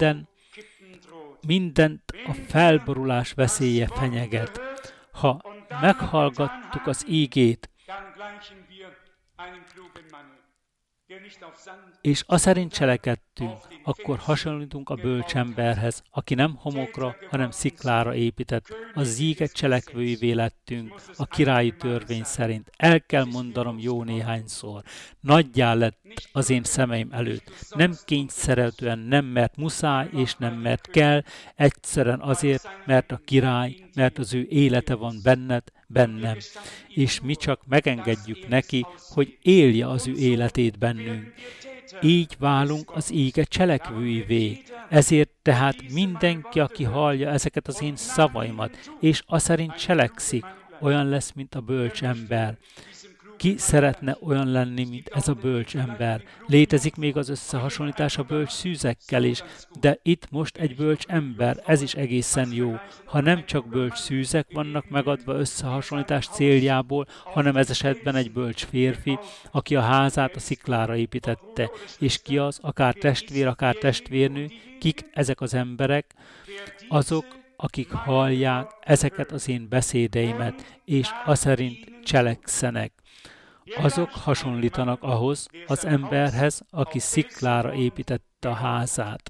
mindent a felborulás veszélye fenyeget. Ha meghallgattuk az ígét, és aszerint cselekedtünk, akkor hasonlítunk a bölcs emberhez, aki nem homokra, hanem sziklára épített. A zíget cselekvőivé lettünk, a királyi törvény szerint. El kell mondanom jó néhányszor. Nagyjá lett az én szemeim előtt. Nem kényszereltően, nem mert muszáj, és nem mert kell, egyszerűen azért, mert a király, mert az ő élete van bennem, és mi csak megengedjük neki, hogy élje az ő életét bennünk. Így válunk az íge cselekvőivé. Ezért tehát mindenki, aki hallja ezeket az én szavaimat, és aszerint cselekszik, olyan lesz, mint a bölcs ember. Ki szeretne olyan lenni, mint ez a bölcs ember? Létezik még az összehasonlítás a bölcs szűzekkel is, de itt most egy bölcs ember, ez is egészen jó. Ha nem csak bölcs szűzek vannak megadva összehasonlítás céljából, hanem ez esetben egy bölcs férfi, aki a házát a sziklára építette. És ki az, akár testvér, akár testvérnő, kik ezek az emberek? Azok, akik hallják ezeket az én beszédeimet, és aszerint cselekszenek. Azok hasonlítanak ahhoz az emberhez, aki sziklára építette a házát.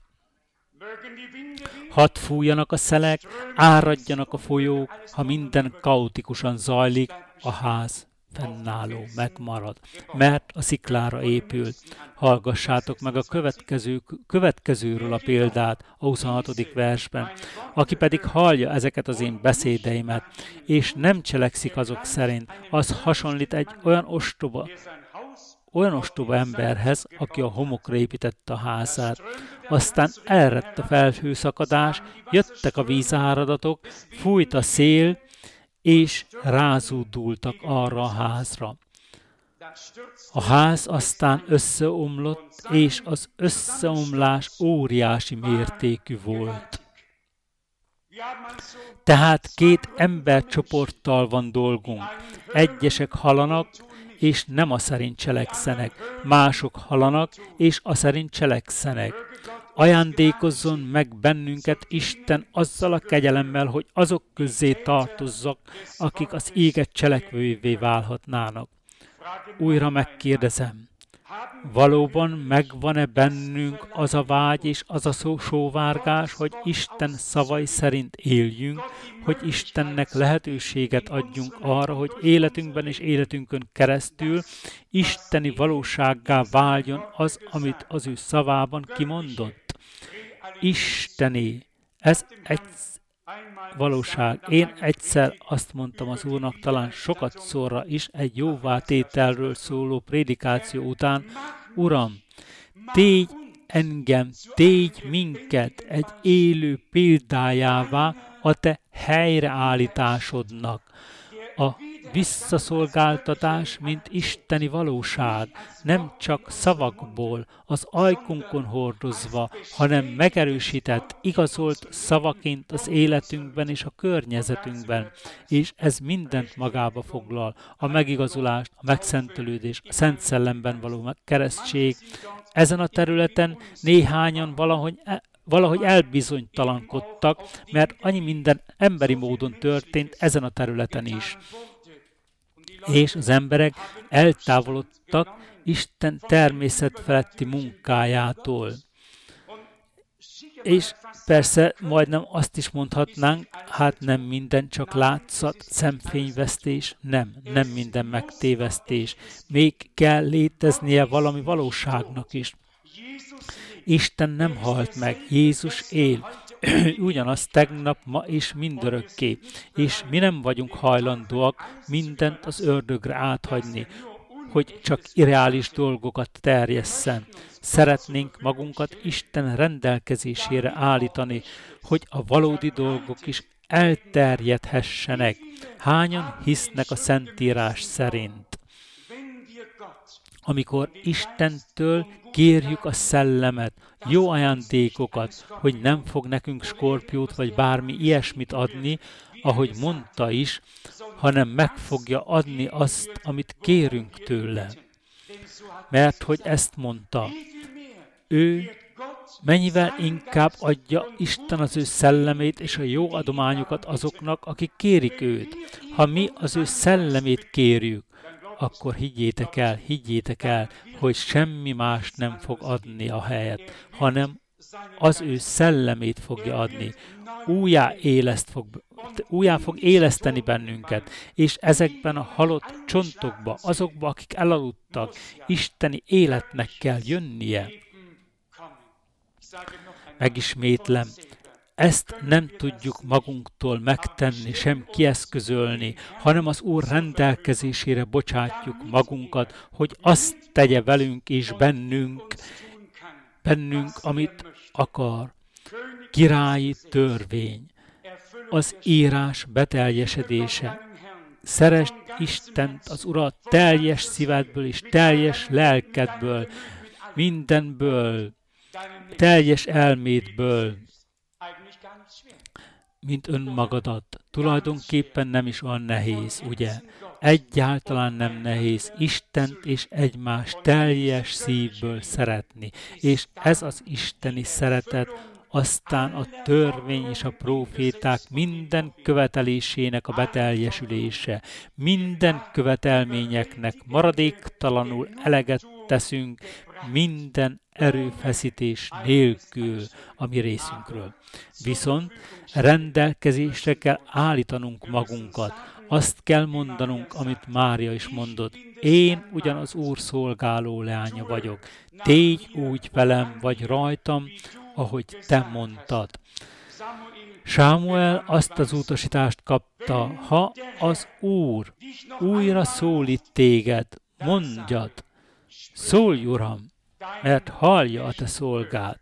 Hadd fújjanak a szelek, áradjanak a folyók, ha minden kaotikusan zajlik, a ház fennálló megmarad, mert a sziklára épült. Hallgassátok meg a következőről a példát a 26. versben. Aki pedig hallja ezeket az én beszédeimet, és nem cselekszik azok szerint, az hasonlít egy olyan ostoba emberhez, aki a homokra építette a házát. Aztán elrett a felhőszakadás, jöttek a vízáradatok, fújt a szél, és rázúdultak arra a házra. A ház aztán összeomlott, és az összeomlás óriási mértékű volt. Tehát két embercsoporttal van dolgunk. Egyesek halanak, és nem aszerint cselekszenek. Mások halanak, és aszerint cselekszenek. Ajándékozzon meg bennünket Isten azzal a kegyelemmel, hogy azok közzé tartozzak, akik az éget cselekvőivé válhatnának. Újra megkérdezem, valóban megvan-e bennünk az a vágy és az a sóvárgás, hogy Isten szavai szerint éljünk, hogy Istennek lehetőséget adjunk arra, hogy életünkben és életünkön keresztül isteni valósággá váljon az, amit az ő szavában kimondott. Isteni, ez egy valóság. Én egyszer azt mondtam az Úrnak, talán sokat szorra is, egy jóvátételről szóló prédikáció után, Uram, tégy engem, tégy minket egy élő példájává a te helyreállításodnak. A visszaszolgáltatás, mint isteni valóság, nem csak szavakból, az ajkunkon hordozva, hanem megerősített, igazolt szavaként az életünkben és a környezetünkben, és ez mindent magába foglal, a megigazulást, a megszentelődést, a Szent Szellemben való keresztség. Ezen a területen néhányan valahogy elbizonytalankodtak, mert annyi minden emberi módon történt ezen a területen is. És az emberek eltávolodtak Isten természetfeletti munkájától. És persze majdnem azt is mondhatnánk, hát nem minden csak látszat, szemfényvesztés, nem minden megtévesztés. Még kell léteznie valami valóságnak is. Isten nem halt meg, Jézus él. Ugyanaz tegnap, ma és mindörökké. És mi nem vagyunk hajlandóak mindent az ördögre áthagyni, hogy csak irreális dolgokat terjesszen. Szeretnénk magunkat Isten rendelkezésére állítani, hogy a valódi dolgok is elterjedhessenek. Hányan hisznek a Szentírás szerint? Amikor Istentől kérjük a szellemet, jó ajándékokat, hogy nem fog nekünk skorpiót vagy bármi ilyesmit adni, ahogy mondta is, hanem meg fogja adni azt, amit kérünk tőle. Mert hogy ezt mondta, ő mennyivel inkább adja Isten az ő szellemét és a jó adományokat azoknak, akik kérik őt. Ha mi az ő szellemét kérjük, akkor higgyétek el, hogy semmi más nem fog adni a helyet, hanem az ő szellemét fogja adni. Újjá fog éleszteni bennünket, és ezekben a halott csontokba, azokba, akik elaludtak, isteni életnek kell jönnie. Megismétlem, ezt nem tudjuk magunktól megtenni, sem kieszközölni, hanem az Úr rendelkezésére bocsátjuk magunkat, hogy azt tegye velünk és bennünk, amit akar. Királyi törvény, az írás beteljesedése. Szeresd Istent, az Urat teljes szívedből és teljes lelkedből, mindenből, teljes elmédből, mint önmagadat. Tulajdonképpen nem is olyan nehéz, ugye? Egyáltalán nem nehéz Istent és egymást teljes szívből szeretni. És ez az isteni szeretet aztán a törvény és a próféták minden követelésének a beteljesülése. Minden követelményeknek maradéktalanul eleget teszünk, minden erőfeszítés nélkül a mi részünkről. Viszont rendelkezésre kell állítanunk magunkat. Azt kell mondanunk, amit Mária is mondott. Én ugyan az Úr szolgáló leánya vagyok. Tégy úgy velem vagy rajtam, ahogy te mondtad. Sámuel azt az utasítást kapta, ha az Úr újra szólít téged, mondjad, szólj, Uram, mert hallja a te szolgád.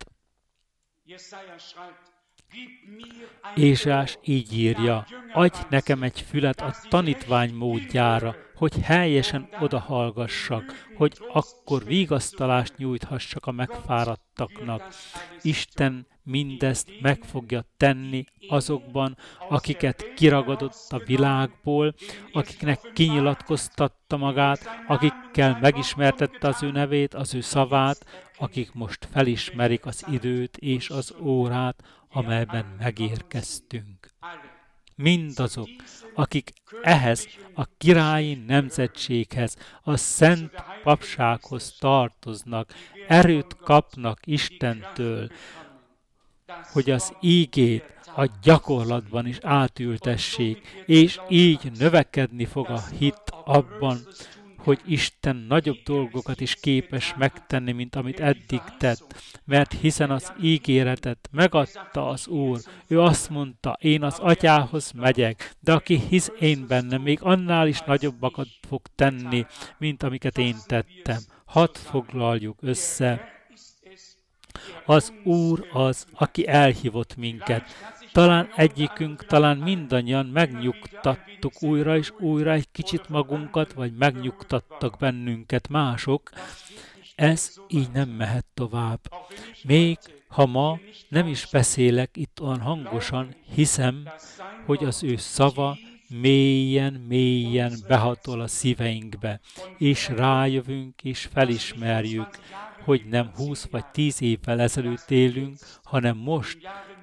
Ésás így írja, adj nekem egy fület a tanítvány módjára, hogy helyesen odahallgassak, hogy akkor vigasztalást nyújthassak a megfáradtaknak. Isten mindezt meg fogja tenni azokban, akiket kiragadott a világból, akiknek kinyilatkoztatta magát, akikkel megismertette az ő nevét, az ő szavát, akik most felismerik az időt és az órát, amelyben megérkeztünk. Mindazok, akik ehhez a királyi nemzetséghez, a szent papsághoz tartoznak, erőt kapnak Istentől, hogy az ígét a gyakorlatban is átültessék, és így növekedni fog a hit abban, hogy Isten nagyobb dolgokat is képes megtenni, mint amit eddig tett, mert hiszen az ígéretet megadta az Úr. Ő azt mondta, én az Atyához megyek, de aki hisz én bennem, még annál is nagyobbakat fog tenni, mint amiket én tettem. Hadd foglaljuk össze. Az Úr az, aki elhívott minket. Talán egyikünk, talán mindannyian megnyugtattuk újra és újra egy kicsit magunkat, vagy megnyugtattak bennünket mások. Ez így nem mehet tovább. Még ha ma nem is beszélek itt olyan hangosan, hiszem, hogy az ő szava mélyen behatol a szíveinkbe, és rájövünk és felismerjük, hogy nem 20 vagy 10 évvel ezelőtt élünk, hanem most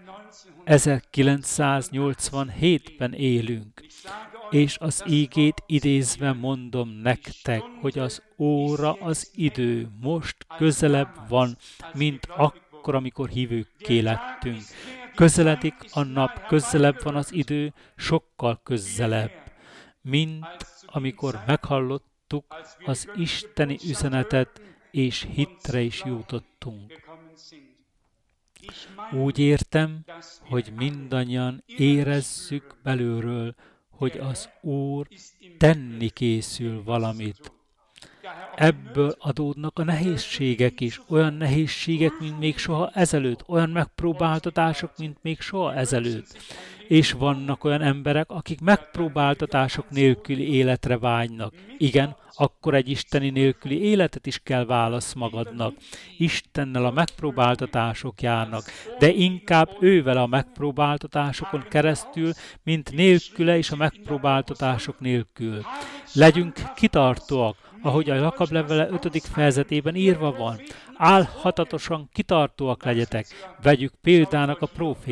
1987-ben élünk, és az ígét idézve mondom nektek, hogy az óra, az idő most közelebb van, mint akkor, amikor hívőkké lettünk. Közeledik a nap, közelebb van az idő, sokkal közelebb, mint amikor meghallottuk az isteni üzenetet, és hittre is jutottunk. Úgy értem, hogy mindannyian érezzük belülről, hogy az Úr tenni készül valamit. Ebből adódnak a nehézségek is, olyan nehézségek, mint még soha ezelőtt, olyan megpróbáltatások, mint még soha ezelőtt. És vannak olyan emberek, akik megpróbáltatások nélküli életre vágynak. Igen, akkor egy isteni nélküli életet is kell válasz magadnak. Istennel a megpróbáltatások járnak, de inkább ővel a megpróbáltatásokon keresztül, mint nélküle és a megpróbáltatások nélkül. Legyünk kitartóak, ahogy a Jakab levele 5. fejezetében írva van. Álhatatosan kitartóak legyetek, vegyük példának a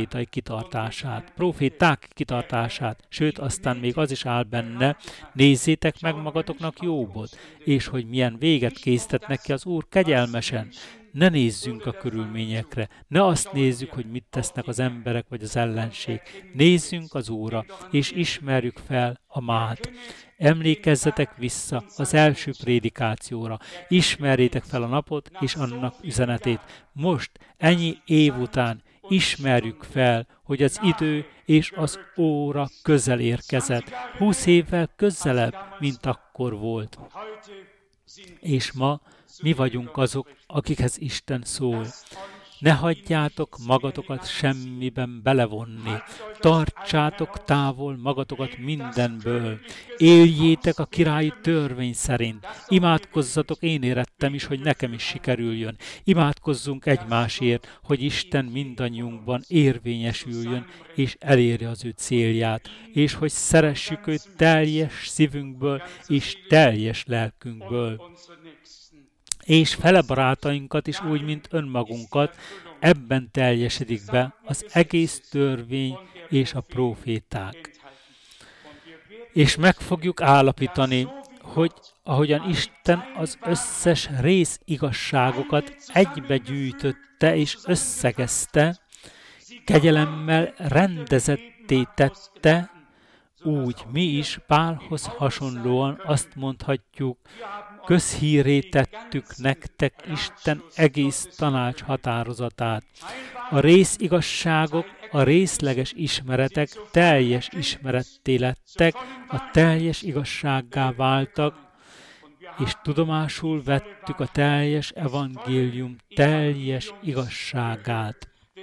proféták kitartását, sőt aztán még az is áll benne, nézzétek meg magatoknak Jóbot, és hogy milyen véget készített neki az Úr kegyelmesen. Ne nézzünk a körülményekre, ne azt nézzük, hogy mit tesznek az emberek vagy az ellenség. Nézzünk az Úrra, és ismerjük fel a mát. Emlékezzetek vissza az első prédikációra, ismerjétek fel a napot és annak üzenetét. Most, ennyi év után ismerjük fel, hogy az idő és az óra közel érkezett, 20 évvel közelebb, mint akkor volt. És ma mi vagyunk azok, akikhez Isten szól. Ne hagyjátok magatokat semmiben belevonni. Tartsátok távol magatokat mindenből. Éljétek a királyi törvény szerint. Imádkozzatok, én érettem is, hogy nekem is sikerüljön. Imádkozzunk egymásért, hogy Isten mindannyiunkban érvényesüljön, és elérje az ő célját, és hogy szeressük őt teljes szívünkből és teljes lelkünkből. És fele barátainkat is úgy, mint önmagunkat, ebben teljesedik be az egész törvény és a próféták. És meg fogjuk állapítani, hogy ahogyan Isten az összes részigazságokat egybe gyűjtötte és összegezte, kegyelemmel rendezetté tette, úgy mi is Pálhoz hasonlóan azt mondhatjuk, közhírré tettük nektek Isten egész tanács határozatát. A részigazságok, a részleges ismeretek teljes ismeretté lettek, a teljes igazsággá váltak, és tudomásul vettük a teljes evangélium teljes igazságát.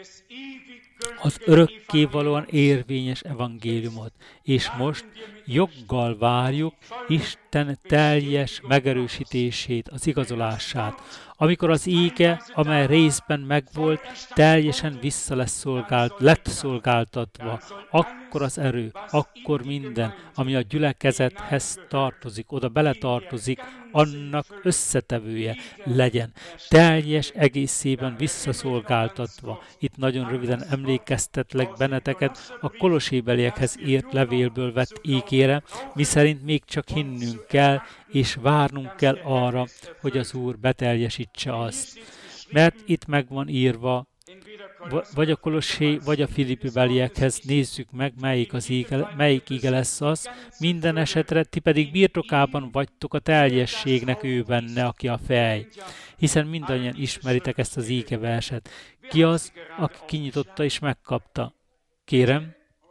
Az örökkévalóan érvényes evangéliumot, és most joggal várjuk Isten teljes megerősítését, az igazolását. Amikor az íge, amely részben megvolt, teljesen lett szolgáltatva, akkor az erő, akkor minden, ami a gyülekezethez tartozik, oda beletartozik, annak összetevője legyen, teljes egészében visszaszolgáltatva. Itt nagyon röviden emlékeztetlek benneteket a Kolossébeliekhez írt levélből vett ígére, miszerint még csak hinnünk kell, és várnunk kell arra, hogy az Úr beteljesítse azt. Mert itt meg van írva, vagy a Kolossé, vagy a Filippibeliekhez nézzük meg, melyik íge lesz az, minden esetre ti pedig birtokában vagytok a teljességnek ő benne, aki a fej. Hiszen mindannyian ismeritek ezt az ígeverset. Ki az, aki kinyitotta és megkapta? Kérem?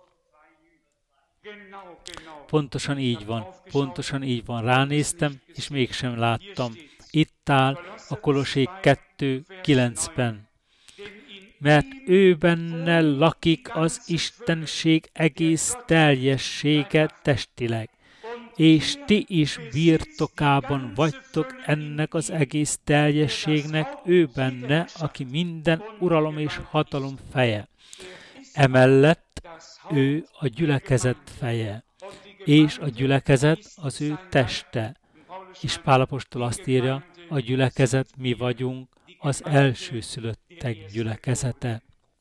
Pontosan így van. Ránéztem, és mégsem láttam. Itt áll a Kolossé 2:9-ben. Mert ő benne lakik az Istenség egész teljessége testileg, és ti is birtokában vagytok ennek az egész teljességnek, ő benne, aki minden uralom és hatalom feje. Emellett ő a gyülekezet feje, és a gyülekezet az ő teste. És Pál apostol azt írja, a gyülekezet mi vagyunk, az elsőszülöttek gyülekezete.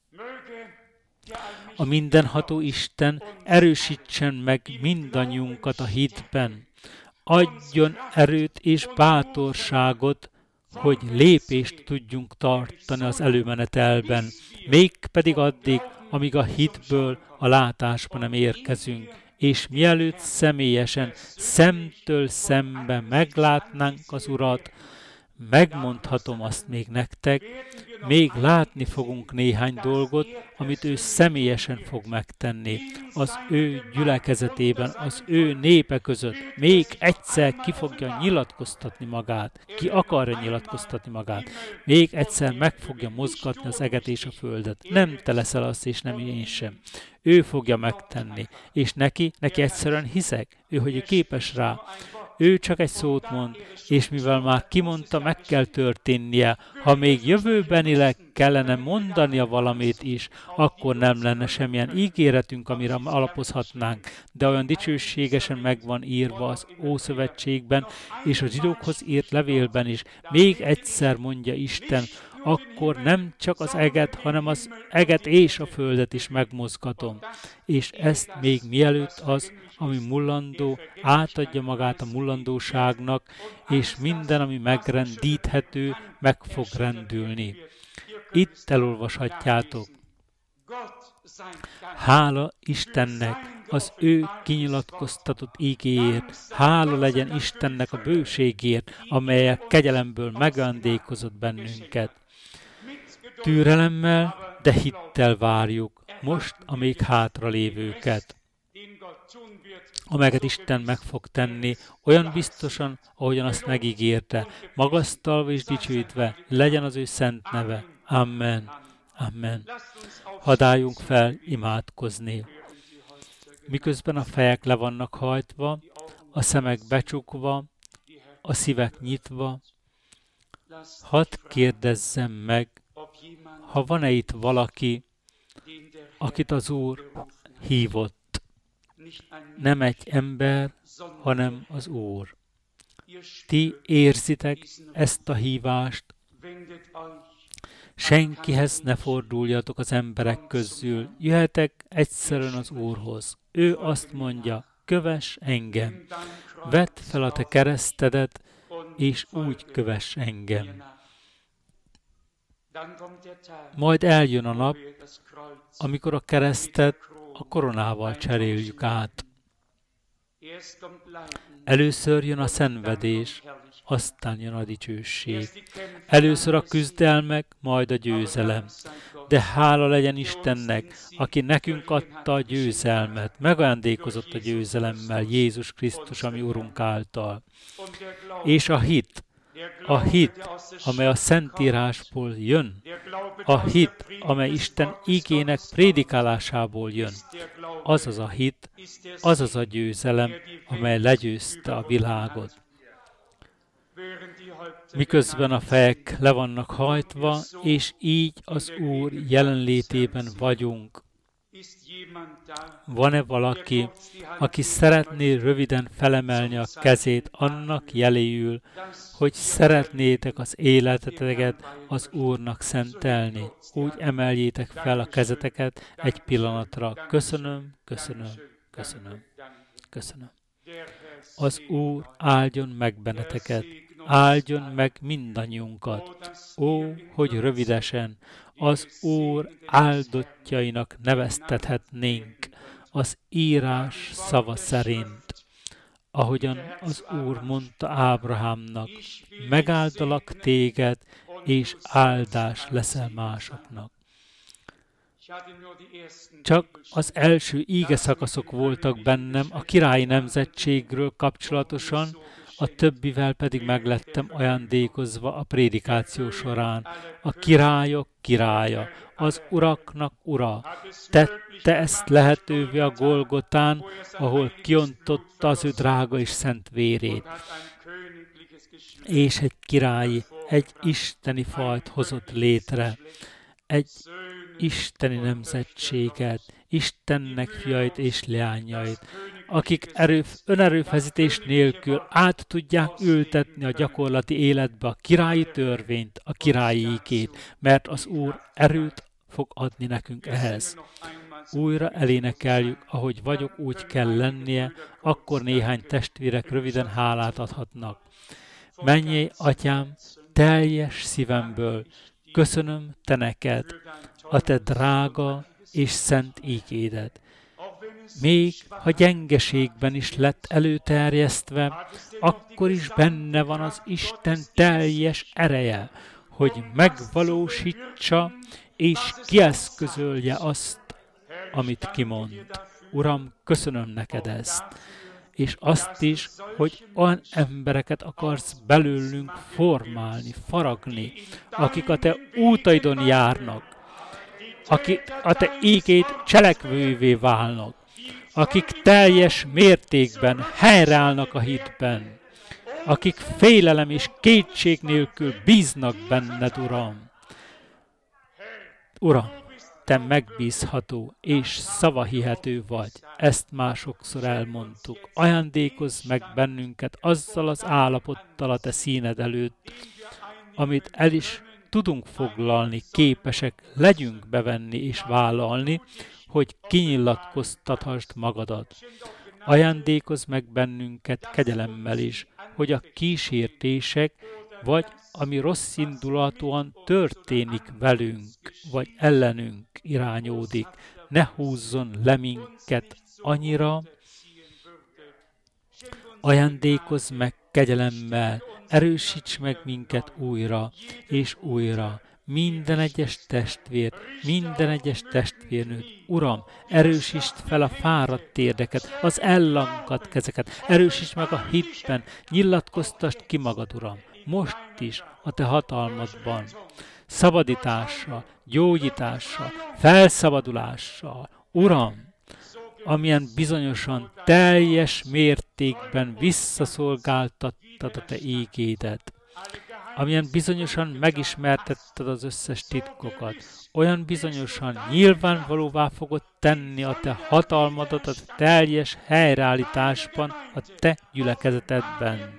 A mindenható Isten erősítsen meg mindannyiunkat a hitben. Adjon erőt és bátorságot, hogy lépést tudjunk tartani az előmenetelben, mégpedig addig, amíg a hitből a látásba nem érkezünk, és mielőtt személyesen, szemtől szembe meglátnánk az Urat, megmondhatom azt még nektek, még látni fogunk néhány dolgot, amit ő személyesen fog megtenni. Az ő gyülekezetében, az ő népe között még egyszer ki fogja nyilatkoztatni magát. Ki akarja nyilatkoztatni magát. Még egyszer meg fogja mozgatni az eget és a földet. Nem te leszel az, és nem én sem. Ő fogja megtenni. És neki egyszerűen hiszek. Ő, hogy képes rá. Ő csak egy szót mond, és mivel már kimondta, meg kell történnie. Ha még jövőbenileg kellene mondania valamit is, akkor nem lenne semmilyen ígéretünk, amire alapozhatnánk, de olyan dicsőségesen meg van írva az Ószövetségben, és a zsidókhoz írt levélben is. Még egyszer mondja Isten, akkor nem csak az eget, hanem az eget és a földet is megmozgatom. És ezt még mielőtt az, ami mullandó, átadja magát a mullandóságnak, és minden, ami megrendíthető, meg fog rendülni. Itt elolvashatjátok. Hála Istennek az ő kinyilatkoztatott ígéért, hála legyen Istennek a bőségért, amelyek kegyelemből megajándékozott bennünket. Türelemmel, de hittel várjuk most a még hátra lévőket, amelyeket Isten meg fog tenni, olyan biztosan, ahogyan azt megígérte, magasztalva és dicsőítve legyen az ő szent neve. Amen. Amen. Hadd álljunk fel imádkozni. Miközben a fejek le vannak hajtva, a szemek becsukva, a szívek nyitva, hadd kérdezzem meg, ha van-e itt valaki, akit az Úr hívott. Nem egy ember, hanem az Úr. Ti érzitek ezt a hívást, senkihez ne forduljatok az emberek közül, jöhetek egyszerűen az Úrhoz. Ő azt mondja, kövess engem, vedd fel a te keresztedet, és úgy kövess engem. Majd eljön a nap, amikor a keresztet a koronával cseréljük át. Először jön a szenvedés, aztán jön a dicsőség. Először a küzdelmek, majd a győzelem. De hála legyen Istennek, aki nekünk adta a győzelmet, megajándékozott a győzelemmel Jézus Krisztus, ami Urunk által. És a hit, amely a Szentírásból jön, a hit, amely Isten ígének prédikálásából jön, azaz a hit, azaz a győzelem, amely legyőzte a világot. Miközben a fejek le vannak hajtva, és így az Úr jelenlétében vagyunk. Van-e valaki, aki szeretné röviden felemelni a kezét annak jeléül, hogy szeretnétek az életeteket az Úrnak szentelni? Úgy emeljétek fel a kezeteket egy pillanatra. Köszönöm, köszönöm, köszönöm, köszönöm. Az Úr áldjon meg benneteket, áldjon meg mindannyiunkat. Ó, hogy rövidesen az Úr áldottjainak neveztethetnénk az írás szava szerint, ahogyan az Úr mondta Ábrahámnak, megáldalak téged, és áldás leszel másoknak. Csak az első íge szakaszok voltak bennem a királyi nemzetségről kapcsolatosan, a többivel pedig meglettem ajándékozva a prédikáció során. A királyok királya, az uraknak ura. Tette ezt lehetővé a Golgotán, ahol kiontotta az ő drága és szent vérét. És egy királyi, egy isteni fajt hozott létre. Egy isteni nemzetséget, Istennek fiait és leányait, akik önerőfeszítés nélkül át tudják ültetni a gyakorlati életbe a királyi törvényt, a királyi ígét, mert az Úr erőt fog adni nekünk ehhez. Újra elénekeljük, ahogy vagyok, úgy kell lennie, akkor néhány testvérek röviden hálát adhatnak. Mennyei Atyám, teljes szívemből köszönöm te neked, a te drága és szent ígédet. Még ha gyengeségben is lett előterjesztve, akkor is benne van az Isten teljes ereje, hogy megvalósítsa és kieszközölje azt, amit kimond. Uram, köszönöm neked ezt. És azt is, hogy olyan embereket akarsz belőlünk formálni, faragni, akik a te útaidon járnak, akik a te ígéd cselekvővé válnak, akik teljes mértékben helyreállnak a hitben, akik félelem és kétség nélkül bíznak benned, Uram. Uram, te megbízható és szavahihető vagy. Ezt már sokszor elmondtuk. Ajándékozz meg bennünket azzal az állapottal a te színed előtt, amit el is tudunk foglalni, képesek legyünk bevenni és vállalni, hogy kinyilatkoztathasd magadat. Ajándékozz meg bennünket kegyelemmel is, hogy a kísértések, vagy ami rossz indulatúan történik velünk, vagy ellenünk irányódik, ne húzzon le minket annyira. Ajándékozz meg kegyelemmel, erősíts meg minket újra és újra. Minden egyes testvérnőt, Uram, erősítsd fel a fáradt térdeket, az ellankadt kezeket, erősítsd meg a hitben, nyilatkoztasd ki magad, Uram, most is a te hatalmadban, szabadítással, gyógyítással, felszabadulással, Uram, amilyen bizonyosan teljes mértékben visszaszolgáltattad a te ígédet, amilyen bizonyosan megismertetted az összes titkokat, olyan bizonyosan nyilvánvalóvá fogod tenni a te hatalmadat a teljes helyreállításban, a te gyülekezetedben,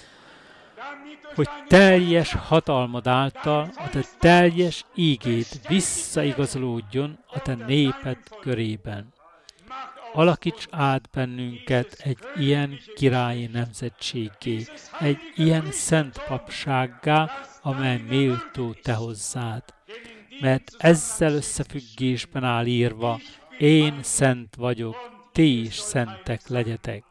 hogy teljes hatalmad által a te teljes ígéd visszaigazolódjon a te néped körében. Alakíts át bennünket egy ilyen királyi nemzetséggé, egy ilyen szent papsággá, amely méltó te hozzád. Mert ezzel összefüggésben áll írva, én szent vagyok, ti is szentek legyetek.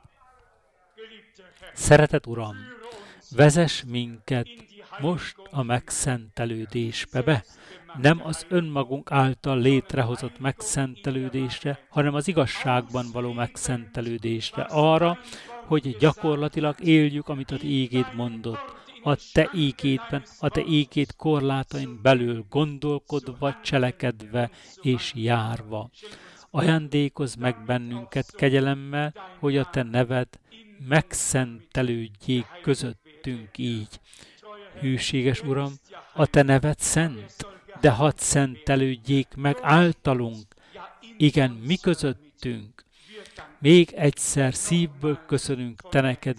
Szeretett Uram, vezess minket most a megszentelődésbe be, nem az önmagunk által létrehozott megszentelődésre, hanem az igazságban való megszentelődésre, arra, hogy gyakorlatilag éljük, amit a te ígéd mondott, a te ígédben, a te ígéd korlátain belül gondolkodva, cselekedve és járva. Ajándékozz meg bennünket kegyelemmel, hogy a te neved megszentelődjék közöttünk így. Hűséges Uram, a te neved szent, de hadd szentelődjék meg általunk, igen, mi közöttünk. Még egyszer szívből köszönünk te neked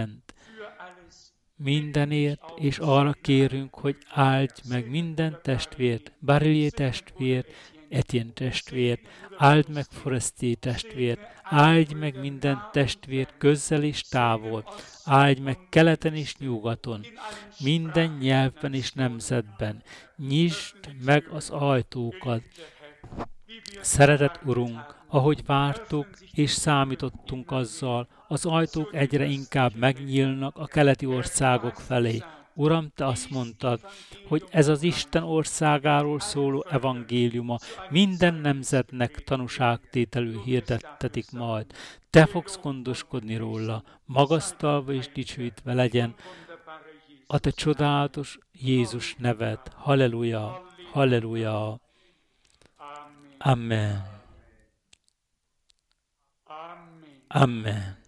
mindenért, és arra kérünk, hogy áldj meg minden testvért, Barilié testvért, Etienne testvért, áld meg Forestier testvért, áldj meg minden testvért közel és távol, áldj meg keleten és nyugaton, minden nyelvben és nemzetben, nyisd meg az ajtókat. Szeretett Urunk, ahogy vártuk és számítottunk azzal, az ajtók egyre inkább megnyílnak a keleti országok felé. Uram, te azt mondtad, hogy ez az Isten országáról szóló evangéliuma minden nemzetnek tanúságtételül hirdettetik majd. Te fogsz gondoskodni róla, magasztalva és dicsőítve legyen a te csodálatos Jézus neved. Halleluja, halleluja. Amen. Amen.